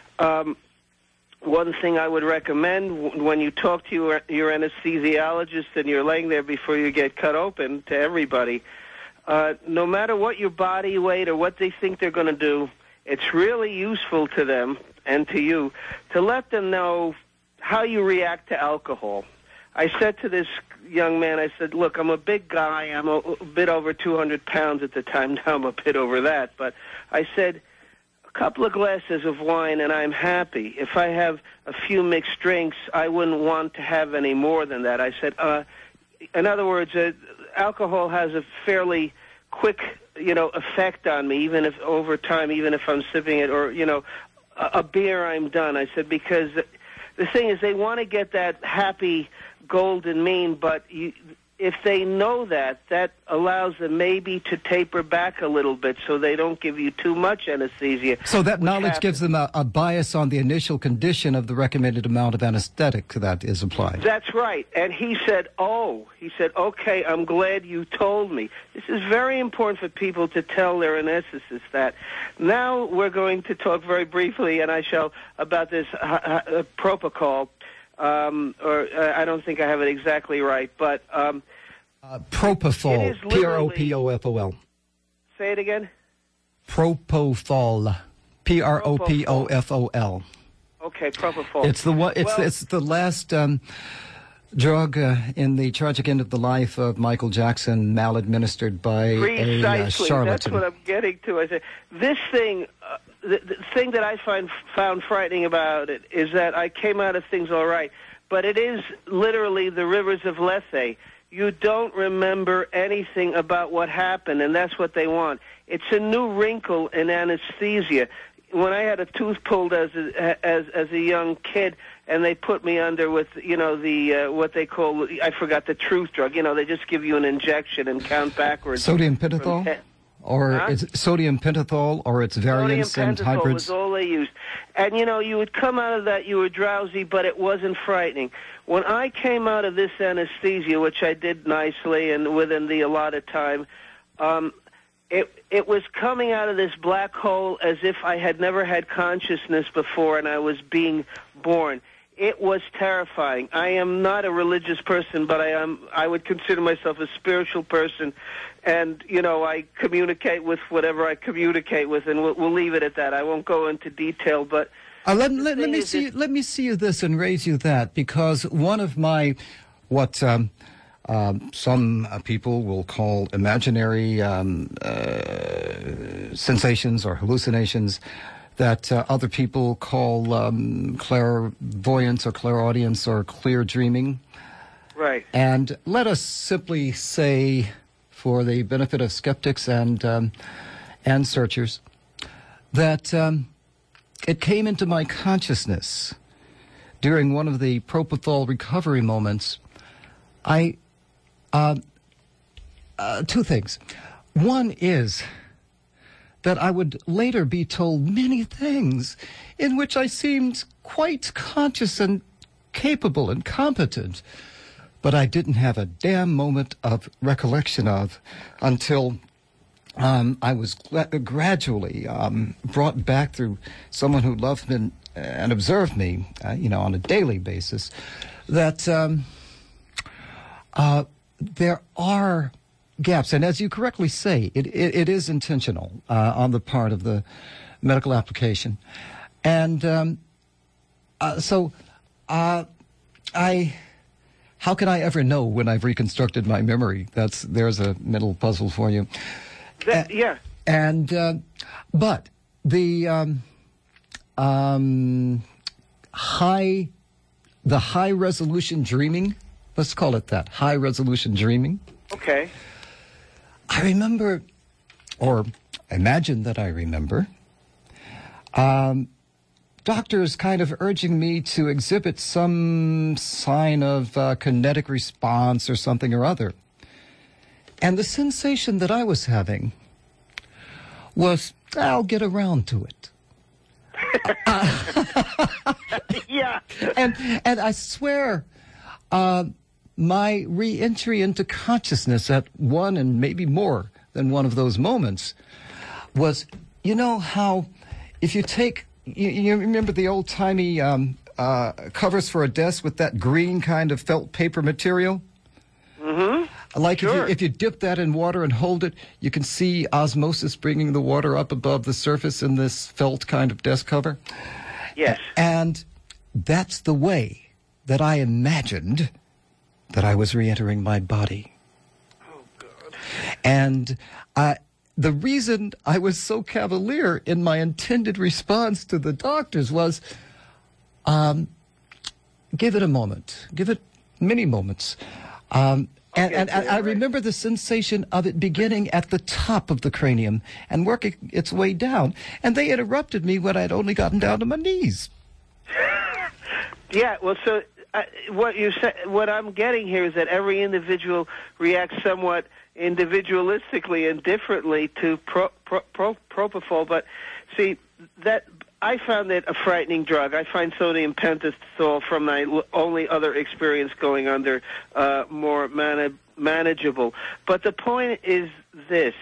One thing I would recommend when you talk to your anesthesiologist and you're laying there before you get cut open, to everybody, no matter what your body weight or what they think they're going to do, it's really useful to them and to you to let them know how you react to alcohol. I said to this young man, I said, look, I'm a big guy. I'm a bit over 200 pounds at the time. Now I'm a bit over that. But I said, a couple of glasses of wine and I'm happy. If I have a few mixed drinks, I wouldn't want to have any more than that. I said, in other words, alcohol has a fairly quick, effect on me, even if over time, even if I'm sipping it, or, a beer, I'm done. I said, because the thing is, they want to get that happy golden mean, but if they know that allows them maybe to taper back a little bit so they don't give you too much anesthesia. So that knowledge gives them a bias on the initial condition of the recommended amount of anesthetic that is applied. That's right. And he said, okay, I'm glad you told me. This is very important for people to tell their anesthetists that. Now we're going to talk very briefly, and I shall, about this propofol. I don't think I have it exactly right, but propofol, Propofol. Say it again. Propofol, Propofol. Okay, propofol. It's the one. It's the last drug in the tragic end of the life of Michael Jackson, maladministered by a charlatan. That's what I'm getting to. I say this thing. The thing that I found frightening about it is that I came out of things all right, but it is literally the rivers of Lethe. You don't remember anything about what happened, and that's what they want. It's a new wrinkle in anesthesia. When I had a tooth pulled as a young kid, and they put me under with the what they call, I forgot the truth drug. They just give you an injection and count backwards. Sodium pentothal. Or it's sodium pentothal, or its variants and hybrids? Sodium pentothal was all they used. And, you would come out of that, you were drowsy, but it wasn't frightening. When I came out of this anesthesia, which I did nicely and within the allotted time, it was coming out of this black hole as if I had never had consciousness before and I was being born. It was terrifying. I am not a religious person, but I would consider myself a spiritual person. And, I communicate with whatever I communicate with, and we'll leave it at that. I won't go into detail, but... let me see you this and raise you that, because one of my, what some people will call imaginary sensations or hallucinations, that other people call clairvoyance or clairaudience or clear dreaming. Right. And let us simply say, for the benefit of skeptics and searchers, that it came into my consciousness during one of the propofol recovery moments. Two things. One is that I would later be told many things in which I seemed quite conscious and capable and competent, but I didn't have a damn moment of recollection of until I was gradually brought back through someone who loved me and observed me, on a daily basis, that there are gaps. And as you correctly say, it is intentional on the part of the medical application. And how can I ever know when I've reconstructed my memory? There's a mental puzzle for you. Yeah. And but the high resolution dreaming, let's call it that, high resolution dreaming. Okay. I remember, or imagine that I remember, doctors kind of urging me to exhibit some sign of kinetic response or something or other. And the sensation that I was having was, I'll get around to it. Yeah. And I swear, my re-entry into consciousness at one and maybe more than one of those moments was, how if you take, you remember the old-timey covers for a desk with that green kind of felt paper material? Mm-hmm. Like sure. if you dip that in water and hold it, you can see osmosis bringing the water up above the surface in this felt kind of desk cover. Yes. And that's the way that I imagined that I was re-entering my body. Oh, God. And the reason I was so cavalier in my intended response to the doctors was, give it a moment. Give it many moments. And I remember the sensation of it beginning at the top of the cranium and working its way down. And they interrupted me when I'd only gotten down to my knees. Yeah, well, so what I'm getting here is that every individual reacts somewhat individualistically and differently to propofol. But see, that I found it a frightening drug. I find sodium pentothal, from my only other experience going under, more manageable. But the point is this: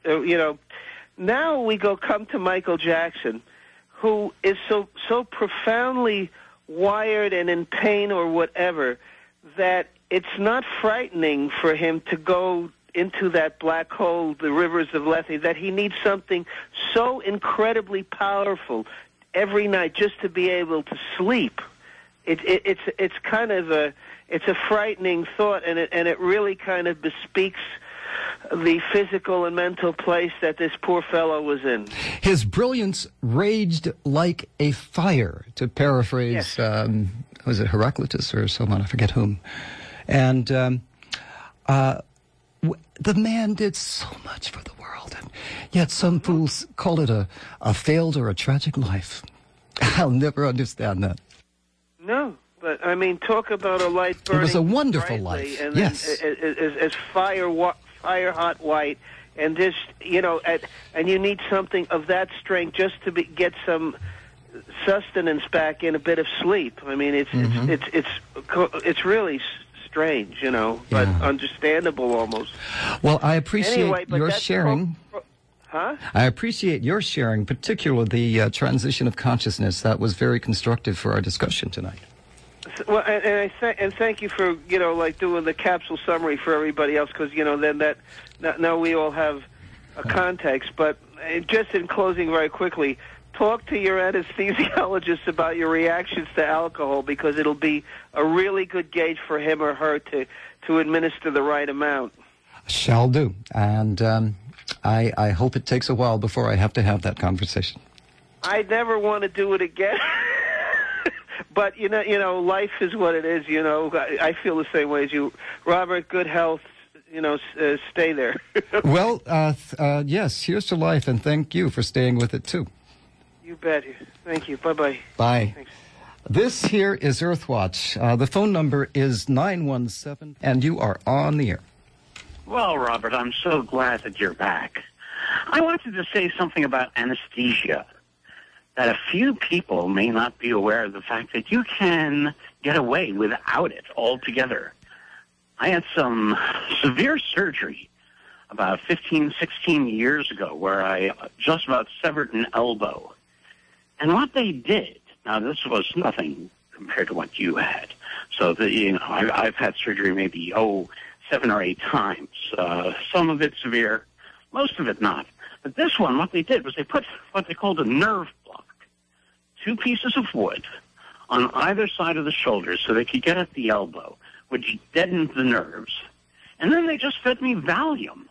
now we come to Michael Jackson, who is so profoundly wired and in pain or whatever, that it's not frightening for him to go into that black hole, the rivers of Lethe, that he needs something so incredibly powerful every night just to be able to sleep. It's kind of a frightening thought, and it really kind of bespeaks the physical and mental place that this poor fellow was in. His brilliance raged like a fire, to paraphrase, was it Heraclitus or someone, I forget whom. And the man did so much for the world, and yet some fools call it a failed or a tragic life. I'll never understand that. No. But, I mean, talk about a light burning. It was a wonderful brightly, life, and yes. As fire-hot white, and just, and you need something of that strength just to get some sustenance back in a bit of sleep. I mean, it's really strange, but understandable almost. Well, I appreciate anyway, your sharing. Huh? I appreciate your sharing, particularly the transition of consciousness. That was very constructive for our discussion tonight. Well, and thank you for doing the capsule summary for everybody else, because then now we all have a context. But just in closing, very quickly, talk to your anesthesiologist about your reactions to alcohol, because it'll be a really good gauge for him or her to administer the right amount. Shall do, and I hope it takes a while before I have to have that conversation. I never want to do it again. But, life is what it is, I feel the same way as you. Robert, good health, stay there. Well, yes, here's to life, and thank you for staying with it, too. You bet. Thank you. Bye-bye. Bye. Thanks. This here is Earthwatch. The phone number is 917, and you are on the air. Well, Robert, I'm so glad that you're back. I wanted to say something about anesthesia. That a few people may not be aware of the fact that you can get away without it altogether. I had some severe surgery about 15, 16 years ago where I just about severed an elbow. And what they did, now this was nothing compared to what you had. So, I've had surgery maybe, 7 or 8 times. Some of it severe, most of it not. But this one, what they did was they put what they called a nerve block, 2 pieces of wood on either side of the shoulder so they could get at the elbow, which deadened the nerves. And then they just fed me Valium.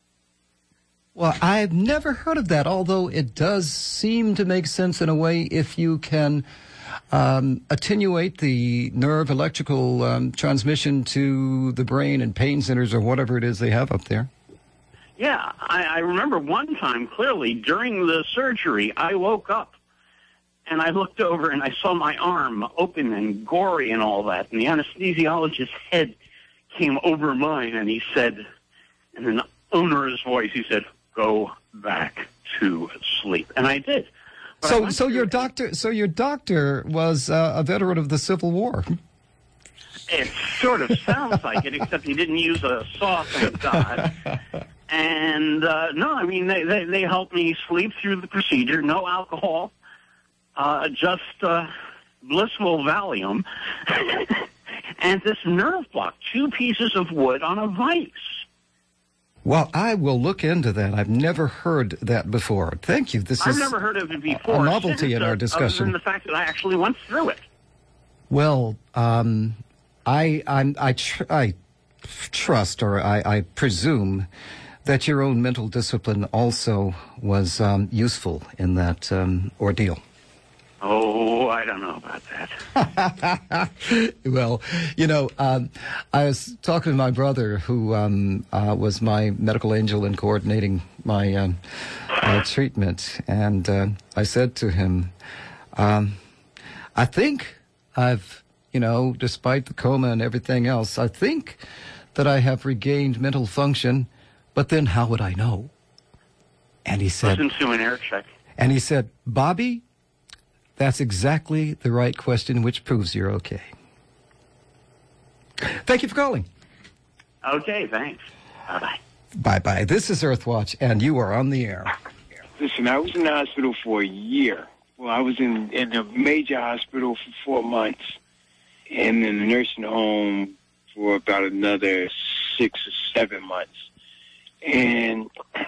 Well, I've never heard of that, although it does seem to make sense in a way if you can attenuate the nerve electrical transmission to the brain and pain centers or whatever it is they have up there. Yeah, I remember one time clearly during the surgery, I woke up and I looked over and I saw my arm open and gory and all that. And the anesthesiologist's head came over mine and he said, in an onerous voice, he said, "Go back to sleep." And I did. So your doctor was a veteran of the Civil War. It sort of sounds like it, except he didn't use a saw, thank God. And no, I mean they helped me sleep through the procedure. No alcohol, just blissful Valium, and this nerve block, 2 pieces of wood on a vise. Well, I will look into that. I've never heard that before. Thank you. I've never heard of it before. A novelty in our discussion. Other than the fact that I actually went through it. Well, I trust, or I presume, that your own mental discipline also was useful in that ordeal. Oh, I don't know about that. Well, I was talking to my brother, who was my medical angel in coordinating my treatment, and I said to him, I think I've, despite the coma and everything else, I think that I have regained mental function, but then how would I know? And he said... Listen to an air check. And he said, Bobby, that's exactly the right question, which proves you're okay. Thank you for calling. Okay, thanks. Bye-bye. Bye-bye. This is Earthwatch, and you are on the air. Listen, I was in the hospital for a year. Well, I was in a major hospital for 4 months, and in a nursing home for about another 6 or 7 months. And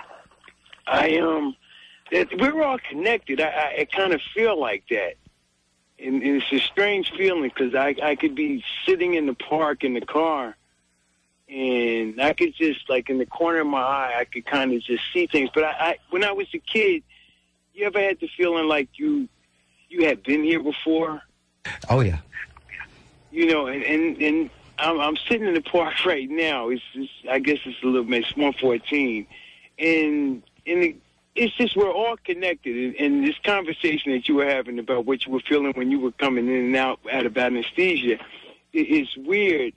we're all connected. I kind of feel like that. And it's a strange feeling because I could be sitting in the park in the car, and I could just, like, in the corner of my eye, I could kind of just see things. But when I was a kid, you ever had the feeling like you had been here before? Oh, yeah. And I'm sitting in the park right now. I guess it's a little bit, it's 1:14. And it's just we're all connected. And this conversation that you were having about what you were feeling when you were coming in and out of anesthesia is weird.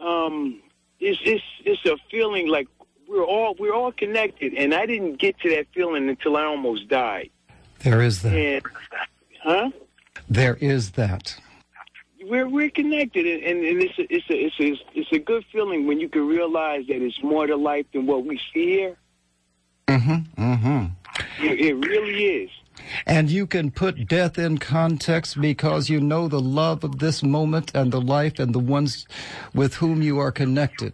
It's a feeling like we're all connected. And I didn't get to that feeling until I almost died. There is that. And, There is that. We're connected, and it's a good feeling when you can realize that it's more to life than what we see here. Mm-hmm. Mm-hmm. It really is. And you can put death in context because you know the love of this moment and the life and the ones with whom you are connected.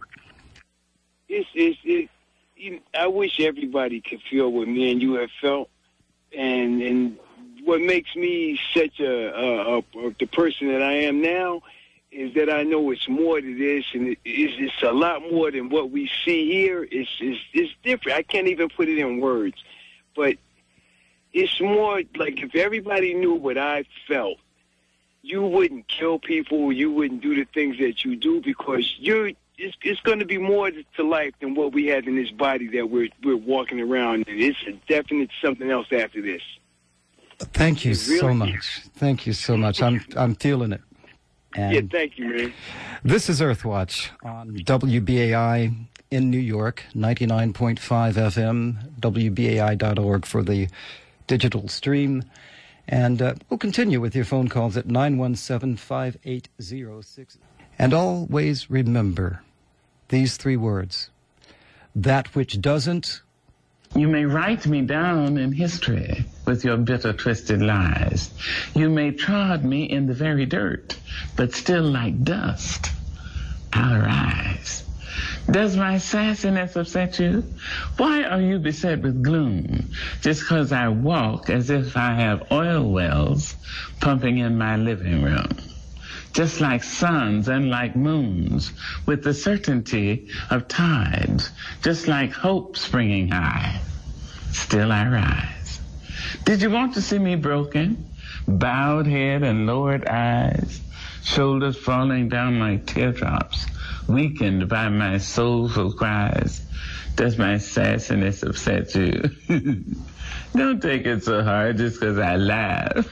I wish everybody could feel what me and you have felt, and what makes me such the person that I am now is that I know it's more to this, and it's a lot more than what we see here. It's different. I can't even put it in words, but it's more like if everybody knew what I felt, you wouldn't kill people, you wouldn't do the things that you do because it's going to be more to life than what we have in this body that we're walking around in. It's a definite something else after this. Thank you so much. Thank you so much. I'm feeling it. And yeah, thank you, man. This is Earthwatch on WBAI in New York, 99.5 FM, WBAI.org for the digital stream. And we'll continue with your phone calls at 917-5806. And always remember these 3 words. That which doesn't... You may write me down in history with your bitter, twisted lies. You may trod me in the very dirt, but still like dust, I'll rise. Does my sassiness upset you? Why are you beset with gloom just because I walk as if I have oil wells pumping in my living room? Just like suns and like moons, with the certainty of tides, just like hope springing high, still I rise. Did you want to see me broken? Bowed head and lowered eyes, shoulders falling down like teardrops, weakened by my soulful cries. Does my sassiness upset you? Don't take it so hard just because I laugh.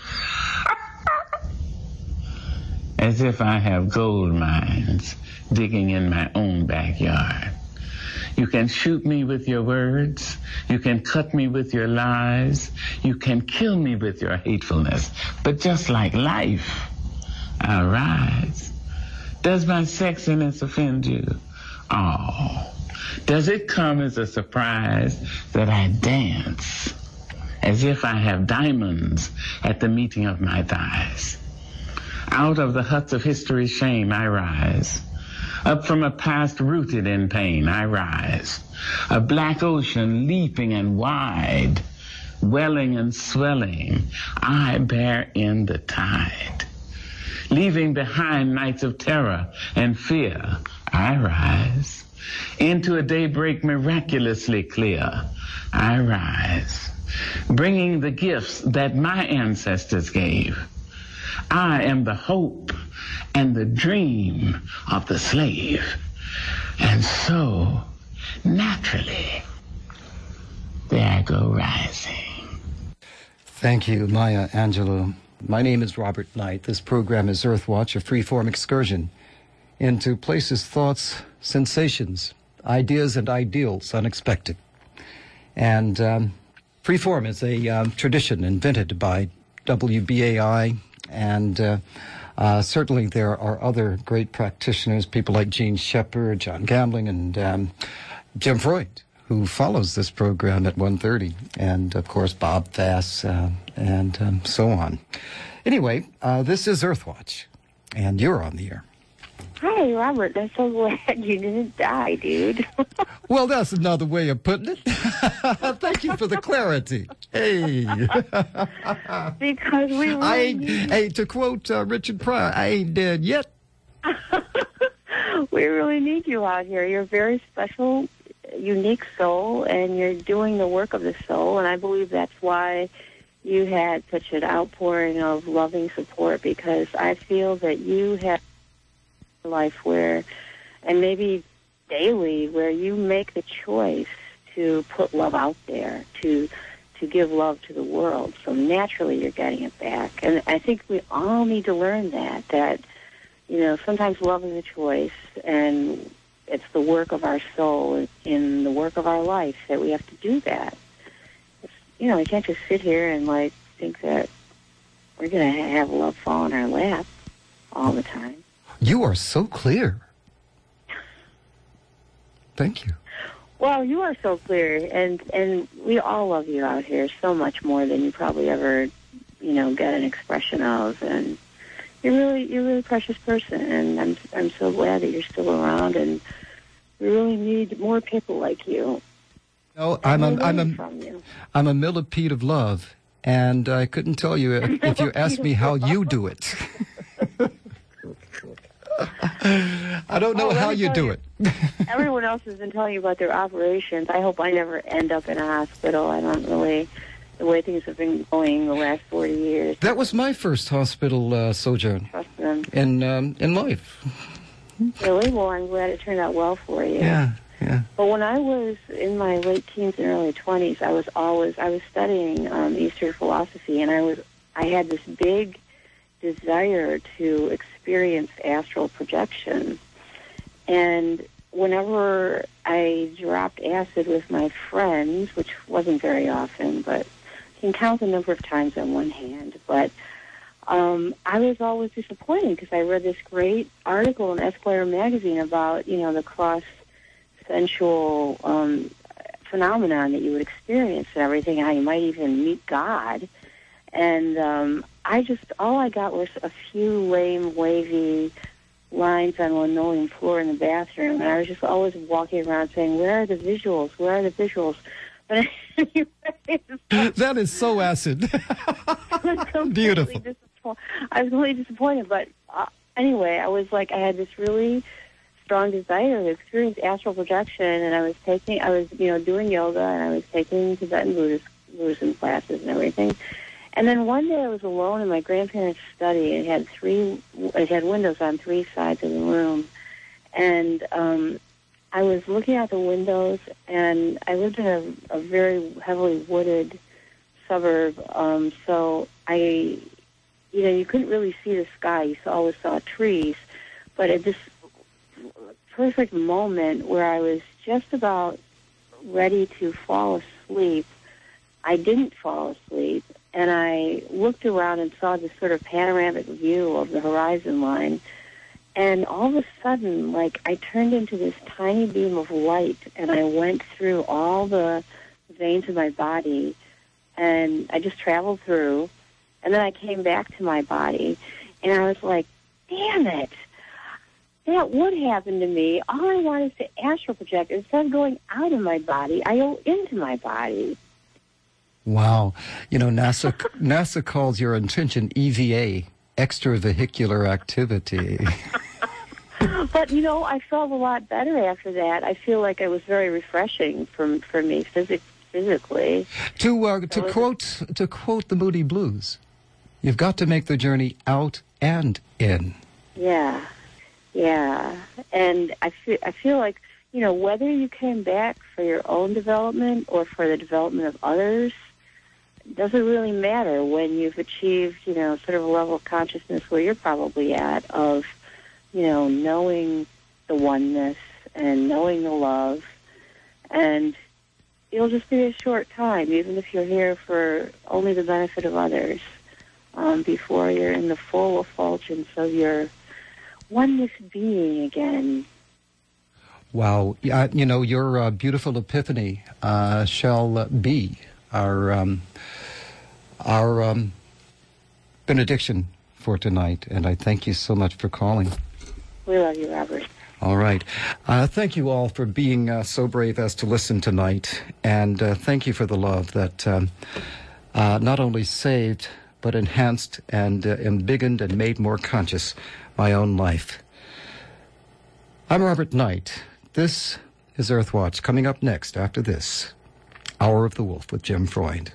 As if I have gold mines digging in my own backyard. You can shoot me with your words. You can cut me with your lies. You can kill me with your hatefulness. But just like life, I'll rise. Does my sexiness offend you? Oh, does it come as a surprise that I dance as if I have diamonds at the meeting of my thighs? Out of the huts of history's shame I rise. Up from a past rooted in pain I rise. A black ocean leaping and wide, welling and swelling, I bear in the tide. Leaving behind nights of terror and fear, I rise. Into a daybreak miraculously clear, I rise. Bringing the gifts that my ancestors gave. I am the hope and the dream of the slave. And so, naturally, there I go rising. Thank you, Maya Angelou. My name is Robert Knight. This program is Earthwatch, a free-form excursion into places, thoughts, sensations, ideas, and ideals unexpected. And freeform is a tradition invented by WBAI, and certainly there are other great practitioners, people like Gene Shepard, John Gambling, and Jim Freud, who follows this program at 1:30, and of course Bob Fass, and so on. Anyway, this is Earthwatch, and you're on the air. Hi, Robert. I'm so glad you didn't die, dude. Well, that's another way of putting it. Thank you for the clarity. Hey. Because we really hey, to quote Richard Pryor, I ain't dead yet. We really need you out here. You're a very special, unique soul, and you're doing the work of the soul, and I believe that's why you had such an outpouring of loving support, because I feel that you have life where, and maybe daily, where you make the choice to put love out there, to give love to the world. So naturally you're getting it back. And I think we all need to learn that, you know, sometimes love is a choice, and it's the work of our soul in the work of our life that we have to do that. It's, you know, we can't just sit here and, like, think that we're going to have love fall in our lap all the time. You are so clear. Thank you. Well, you are so clear, and we all love you out here so much more than you probably ever, you know, get an expression of. And you're a really precious person, and I'm so glad that you're still around. And we really need more people like you. No, I'm a millipede of love, and I couldn't tell you if you asked me how you do it. I don't know how you do it. Everyone else has been telling you about their operations. I hope I never end up in a hospital. I don't really, the way things have been going the last 40 years. That was my first hospital sojourn in life. Really? Well, I'm glad it turned out well for you. Yeah. But when I was in my late teens and early 20s, I was studying Eastern philosophy, and I had this big desire to experience astral projection. And whenever I dropped acid with my friends, which wasn't very often, but you can count the number of times on one hand, but I was always disappointed because I read this great article in Esquire magazine about, you know, the cross-sensual phenomenon that you would experience and everything, how you might even meet God. And all I got was a few lame, wavy lines on linoleum floor in the bathroom, and I was just always walking around saying, "Where are the visuals? Where are the visuals?" But that is so acid. Beautiful. I was really disappointed, but anyway, I was like, I had this really strong desire to experience astral projection, and I was doing yoga, and I was taking Tibetan Buddhism classes and everything. And then one day I was alone in my grandparents' study. It had windows on three sides of the room. And I was looking out the windows, and I lived in a very heavily wooded suburb. So you couldn't really see the sky. You always saw trees. But at this perfect moment where I was just about ready to fall asleep, I didn't fall asleep. And I looked around and saw this sort of panoramic view of the horizon line. And all of a sudden, like, I turned into this tiny beam of light, and I went through all the veins of my body, and I just traveled through. And then I came back to my body, and I was like, damn it. That would happen to me. All I want is to astral project. Instead of going out of my body, I go into my body. Wow. You know, NASA calls your intention EVA, extravehicular activity. But, you know, I felt a lot better after that. I feel like it was very refreshing for me physically. To quote the Moody Blues, You've got to make the journey out and in. Yeah. And I feel like, whether you came back for your own development or for the development of others, it doesn't really matter when you've achieved, sort of a level of consciousness where you're probably at of, knowing the oneness and knowing the love. And it'll just be a short time, even if you're here for only the benefit of others, before you're in the full effulgence of your oneness being again. Wow. Your beautiful epiphany shall be our benediction for tonight, and I thank you so much for calling. We love you, Robert. All right. Thank you all for being so brave as to listen tonight, and thank you for the love that not only saved, but enhanced and embiggened and made more conscious my own life. I'm Robert Knight. This is Earthwatch. Coming up next after this, Hour of the Wolf with Jim Freund.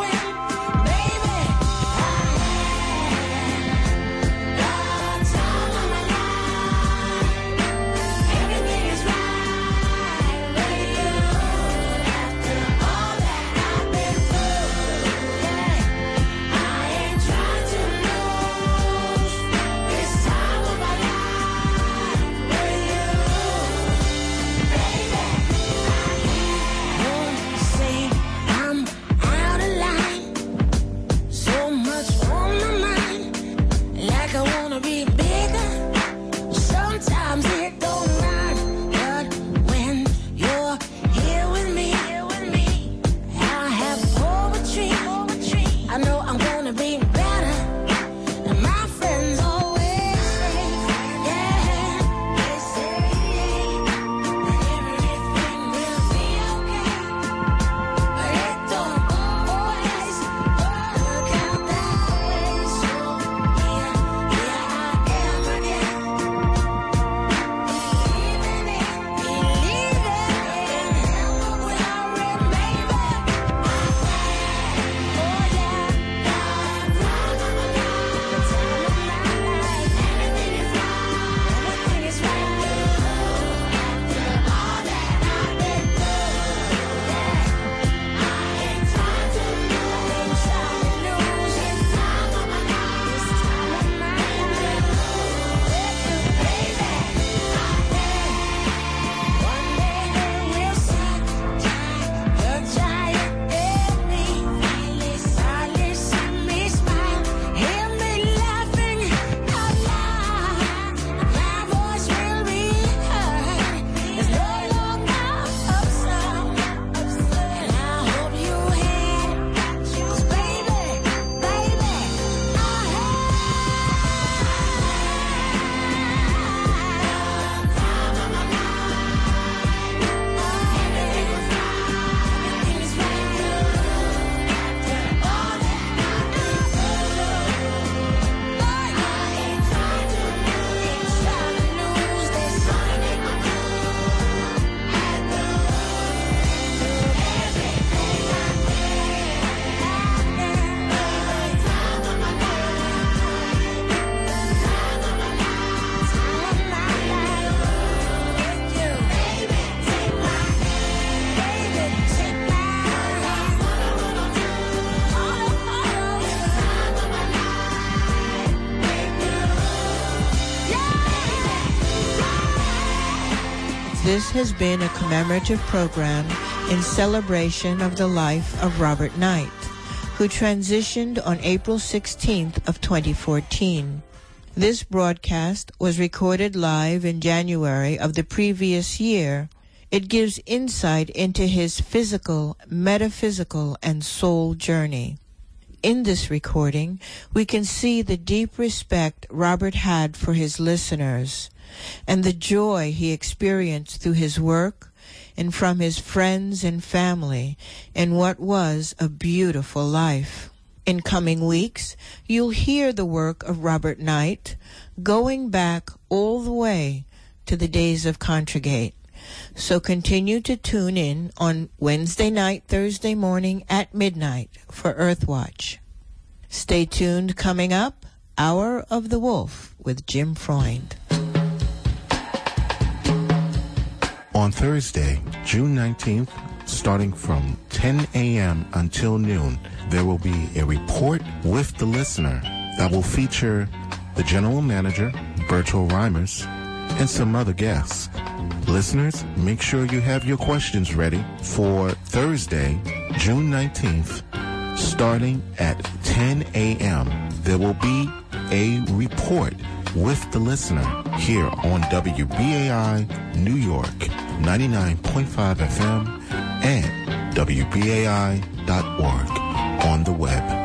Time this has been a commemorative program in celebration of the life of Robert Knight, who transitioned on April 16th of 2014. This broadcast was recorded live in January of the previous year. It gives insight into his physical, metaphysical, and soul journey. In this recording, we can see the deep respect Robert had for his listeners and the joy he experienced through his work and from his friends and family in what was a beautiful life. In coming weeks, you'll hear the work of Robert Knight going back all the way to the days of Contragate. So continue to tune in on Wednesday night, Thursday morning at midnight for Earthwatch. Stay tuned. Coming up, Hour of the Wolf with Jim Freund. On Thursday, June 19th, starting from 10 a.m. until noon, there will be a report with the listener that will feature the general manager, Berto Reimers, and some other guests. Listeners, make sure you have your questions ready for Thursday, June 19th, starting at 10 a.m. There will be a report with the listener here on WBAI New York, 99.5 FM, and WBAI.org on the web.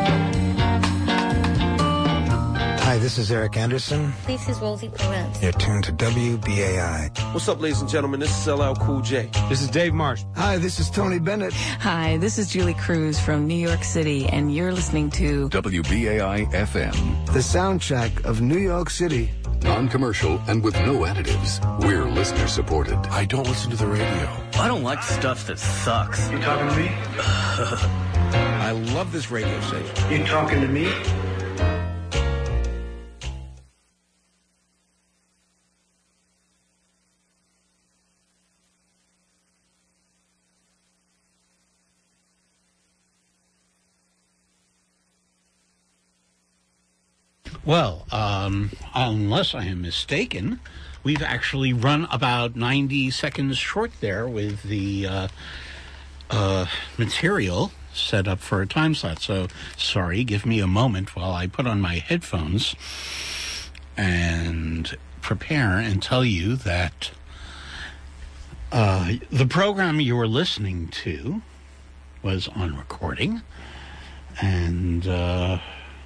Hi, this is Eric Anderson. This is Rosie Perez. You're tuned to WBAI. What's up, ladies and gentlemen? This is LL Cool J. This is Dave Marsh. Hi, this is Tony Bennett. Hi, this is Julie Cruz from New York City, and you're listening to WBAI FM. The soundtrack of New York City. Non-commercial and with no additives. We're listener supported. I don't listen to the radio. I don't like stuff that sucks. You talking to me? I love this radio station. You talking to me? Well, unless I am mistaken, we've actually run about 90 seconds short there with the material set up for a time slot. So, sorry, give me a moment while I put on my headphones and prepare and tell you that the program you were listening to was on recording, and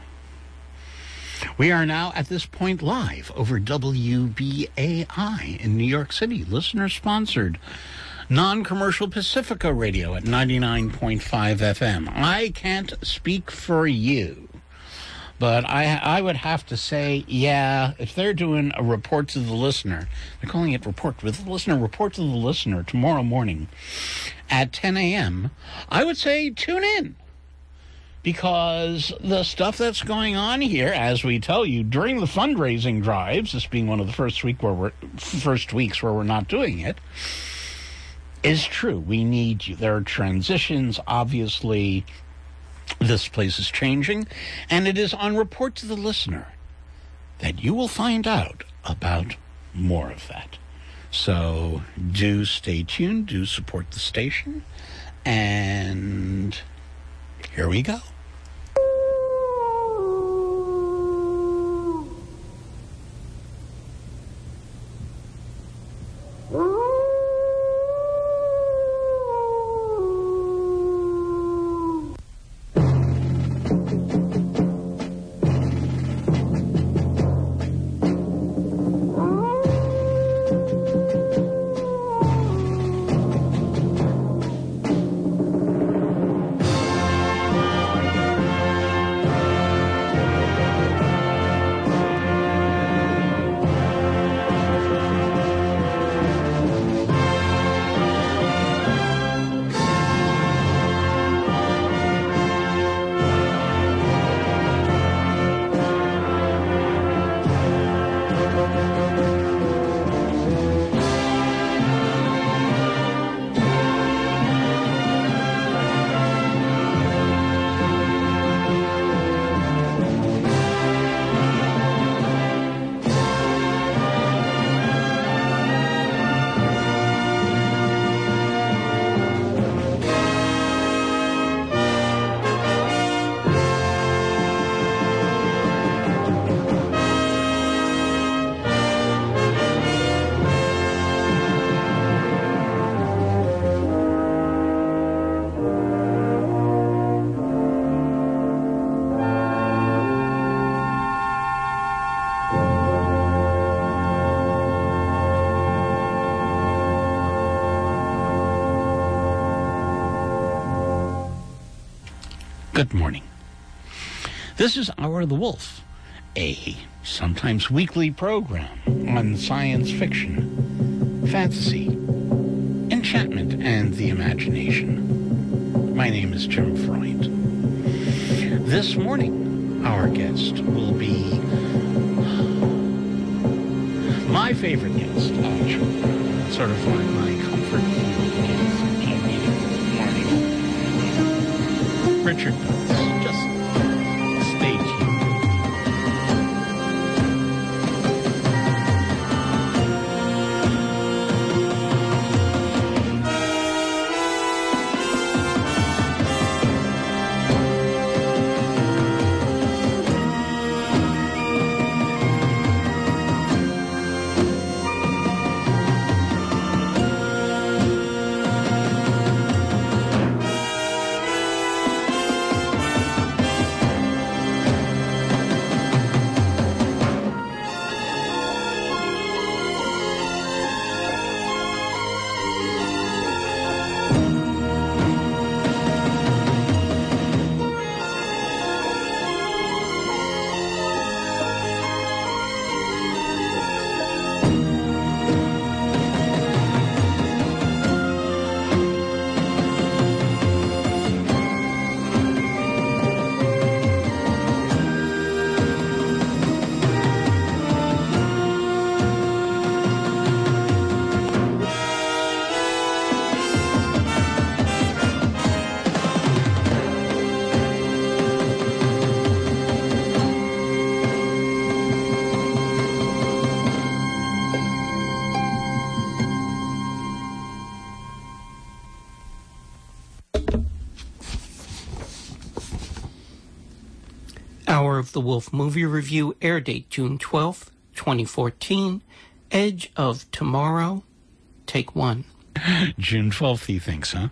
we are now at this point live over WBAI in New York City, listener-sponsored, non-commercial Pacifica Radio at 99.5 FM. I can't speak for you, but I would have to say, yeah, if they're doing a report to the listener, they're calling it report to the listener tomorrow morning at 10 a.m., I would say tune in. Because the stuff that's going on here, as we tell you, during the fundraising drives, this being one of the first weeks where we're not doing it, is true. We need you. There are transitions, obviously. This place is changing, and it is on Report to the Listener that you will find out about more of that. So do stay tuned, do support the station, and here we go. Good morning. This is Hour of the Wolf, a sometimes weekly program on science fiction, fantasy, enchantment, and the imagination. My name is Jim Freund. This morning, our guest will be my favorite guest, actually. Sort of my comfort food guest I'm meeting this morning. Richard Bunce. Just stay tuned. Hour of the Wolf movie review, air date June 12th, 2014. Edge of Tomorrow, take one. June 12th, he thinks, huh?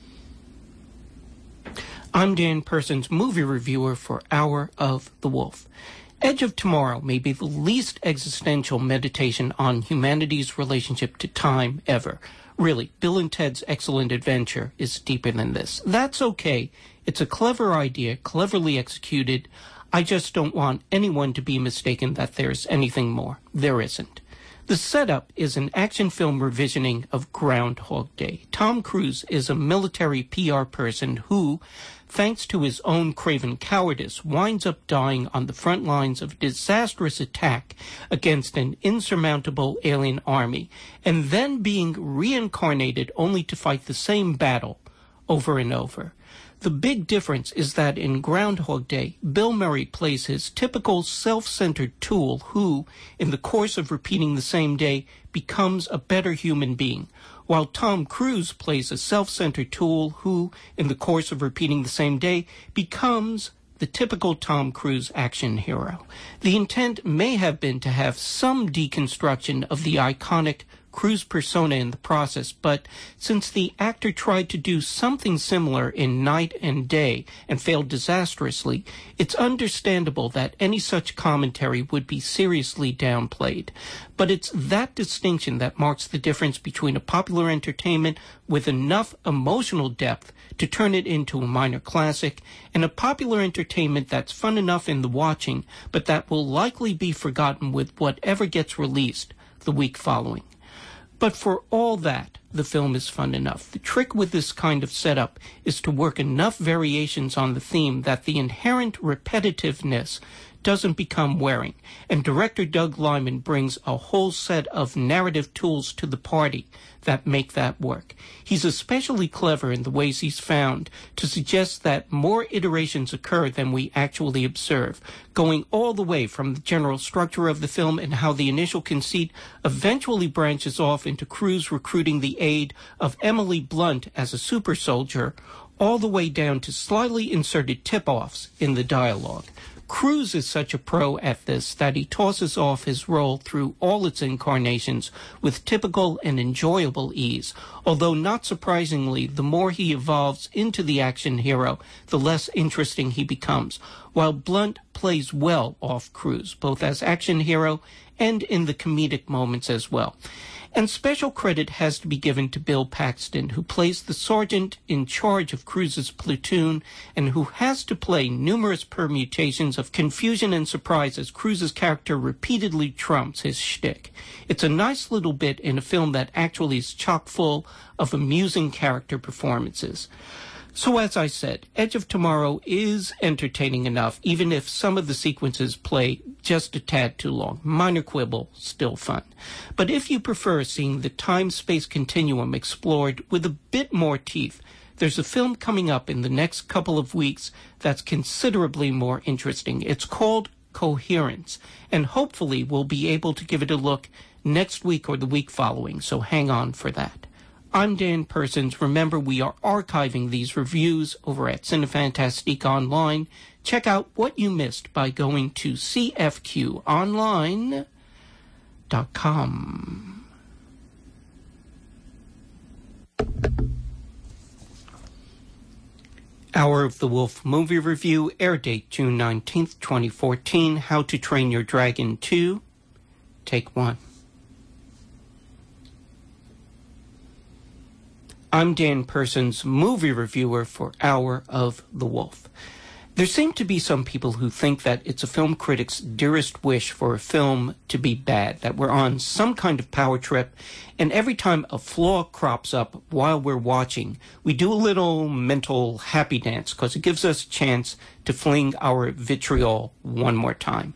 I'm Dan Persons, movie reviewer for Hour of the Wolf. Edge of Tomorrow may be the least existential meditation on humanity's relationship to time ever. Really, Bill and Ted's Excellent Adventure is deeper than this. That's okay. It's a clever idea, cleverly executed. I just don't want anyone to be mistaken that there's anything more. There isn't. The setup is an action film revisioning of Groundhog Day. Tom Cruise is a military PR person who, thanks to his own craven cowardice, winds up dying on the front lines of a disastrous attack against an insurmountable alien army, and then being reincarnated only to fight the same battle over and over. The big difference is that in Groundhog Day, Bill Murray plays his typical self-centered tool who, in the course of repeating the same day, becomes a better human being, while Tom Cruise plays a self-centered tool who, in the course of repeating the same day, becomes the typical Tom Cruise action hero. The intent may have been to have some deconstruction of the iconic Cruise persona in the process, but since the actor tried to do something similar in Night and Day and failed disastrously, it's understandable that any such commentary would be seriously downplayed. But it's that distinction that marks the difference between a popular entertainment with enough emotional depth to turn it into a minor classic, and a popular entertainment that's fun enough in the watching, but that will likely be forgotten with whatever gets released the week following. But for all that, the film is fun enough. The trick with this kind of setup is to work enough variations on the theme that the inherent repetitiveness doesn't become wearing, and director Doug Liman brings a whole set of narrative tools to the party that make that work. He's especially clever in the ways he's found to suggest that more iterations occur than we actually observe, going all the way from the general structure of the film and how the initial conceit eventually branches off into Cruise recruiting the aid of Emily Blunt as a super soldier, all the way down to slyly inserted tip-offs in the dialogue. Cruise is such a pro at this that he tosses off his role through all its incarnations with typical and enjoyable ease, although not surprisingly, the more he evolves into the action hero, the less interesting he becomes. while Blunt plays well off Cruz, both as action hero and in the comedic moments as well. And special credit has to be given to Bill Paxton, who plays the sergeant in charge of Cruz's platoon and who has to play numerous permutations of confusion and surprise as Cruz's character repeatedly trumps his shtick. It's a nice little bit in a film that actually is chock full of amusing character performances. So as I said, Edge of Tomorrow is entertaining enough, even if some of the sequences play just a tad too long. Minor quibble, still fun. But if you prefer seeing the time-space continuum explored with a bit more teeth, there's a film coming up in the next couple of weeks that's considerably more interesting. It's called Coherence, and hopefully we'll be able to give it a look next week or the week following, so hang on for that. I'm Dan Persons. Remember, we are archiving these reviews over at Cinefantastique Online. Check out what you missed by going to cfqonline.com. Hour of the Wolf movie review, air date June 19th, 2014. How to Train Your Dragon 2, Take 1. I'm Dan Persons, movie reviewer for Hour of the Wolf. There seem to be some people who think that it's a film critic's dearest wish for a film to be bad, that we're on some kind of power trip, and every time a flaw crops up while we're watching, we do a little mental happy dance because it gives us a chance to fling our vitriol one more time.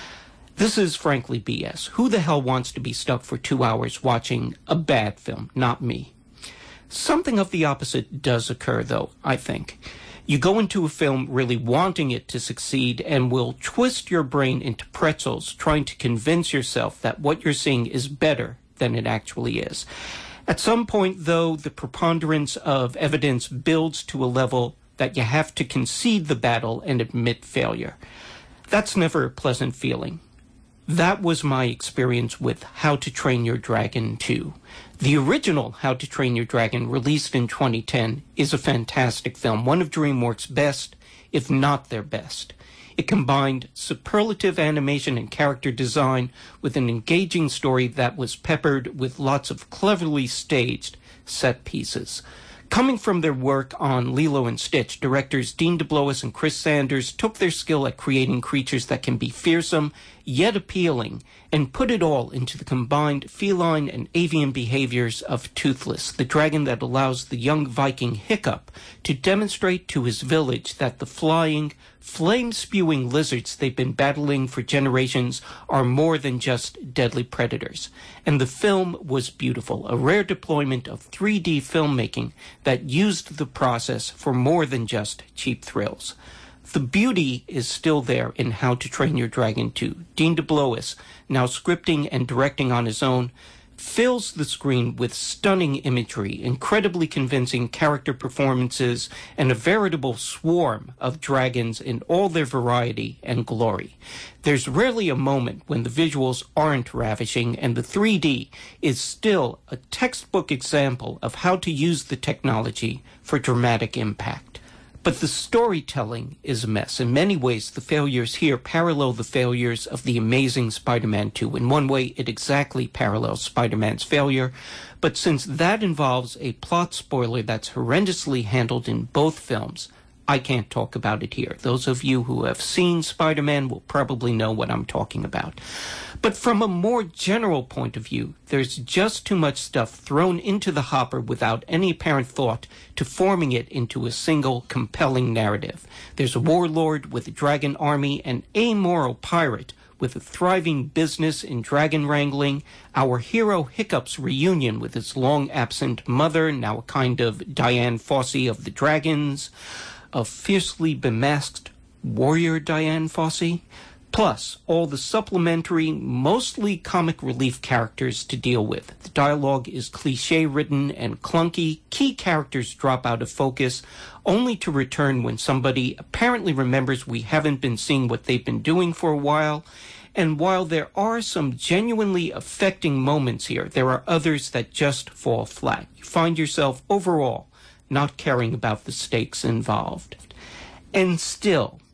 This is frankly BS. Who the hell wants to be stuck for 2 hours watching a bad film? Not me. Something of the opposite does occur, though, I think. You go into a film really wanting it to succeed and will twist your brain into pretzels trying to convince yourself that what you're seeing is better than it actually is. At some point, though, the preponderance of evidence builds to a level that you have to concede the battle and admit failure. That's never a pleasant feeling. That was my experience with How to Train Your Dragon 2. The original How to Train Your Dragon, released in 2010, is a fantastic film, one of DreamWorks' best, if not their best. It combined superlative animation and character design with an engaging story that was peppered with lots of cleverly staged set pieces. Coming from their work on Lilo and Stitch, directors Dean DeBlois and Chris Sanders took their skill at creating creatures that can be fearsome yet appealing and put it all into the combined feline and avian behaviors of Toothless, the dragon that allows the young Viking Hiccup to demonstrate to his village that the flying, flame-spewing lizards they've been battling for generations are more than just deadly predators. And the film was beautiful, a rare deployment of 3D filmmaking that used the process for more than just cheap thrills. The beauty is still there in How to Train Your Dragon 2. Dean DeBlois, now scripting and directing on his own, fills the screen with stunning imagery, incredibly convincing character performances, and a veritable swarm of dragons in all their variety and glory. There's rarely a moment when the visuals aren't ravishing, and the 3D is still a textbook example of how to use the technology for dramatic impact. But the storytelling is a mess. In many ways, the failures here parallel the failures of The Amazing Spider-Man 2. In one way, it exactly parallels Spider-Man's failure, but since that involves a plot spoiler that's horrendously handled in both films, I can't talk about it here. Those of you who have seen Spider-Man will probably know what I'm talking about. But from a more general point of view, there's just too much stuff thrown into the hopper without any apparent thought to forming it into a single compelling narrative. There's a warlord with a dragon army, an amoral pirate with a thriving business in dragon wrangling, our hero Hiccup's reunion with his long-absent mother, now a kind of Diane Fossey of the dragons, a fiercely bemasked warrior Diane Fossey, plus all the supplementary, mostly comic relief characters to deal with. The dialogue is cliché-ridden and clunky. Key characters drop out of focus, only to return when somebody apparently remembers we haven't been seeing what they've been doing for a while. And while there are some genuinely affecting moments here, there are others that just fall flat. You find yourself overall not caring about the stakes involved. And still,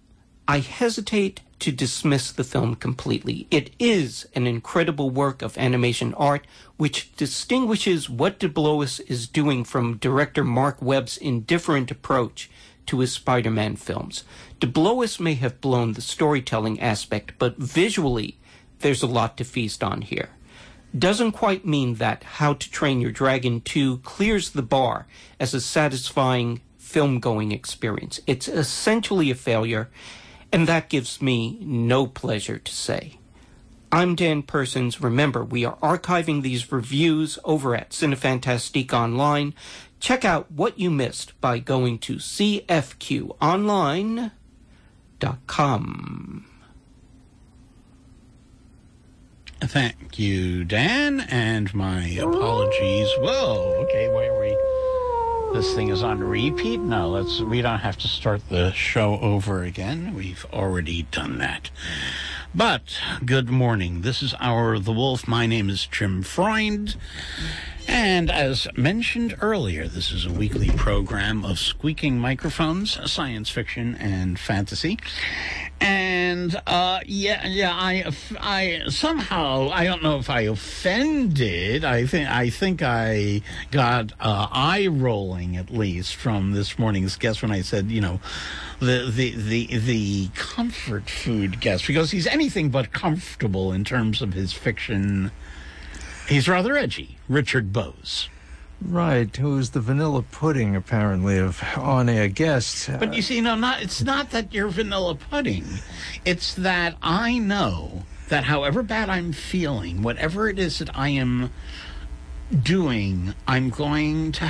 I hesitate to dismiss the film completely. It is an incredible work of animation art which distinguishes what DeBlois is doing from director Mark Webb's indifferent approach to his Spider-Man films. DeBlois may have blown the storytelling aspect, but visually, there's a lot to feast on here. Doesn't quite mean that How to Train Your Dragon 2 clears the bar as a satisfying film-going experience. It's essentially a failure, and that gives me no pleasure to say. I'm Dan Persons. Remember, we are archiving these reviews over at Cinefantastique Online. Check out what you missed by going to cfqonline.com. Thank you, Dan, and my apologies. Whoa, okay, wait. This thing is on repeat? No, we don't have to start the show over again. We've already done that. But, good morning. This is Hour of the Wolf. My name is Jim Freund. And as mentioned earlier, this is a weekly program of squeaking microphones, science fiction and fantasy. And I somehow, I don't know if I offended. I think I got eye rolling at least from this morning's guest when I said, the comfort food guest, because he's anything but comfortable in terms of his fiction. He's rather edgy, Richard Bowes. Right, who's the vanilla pudding, apparently, of on-air guests. But you see, it's not that you're vanilla pudding. It's that I know that however bad I'm feeling, whatever it is that I am doing, I'm going to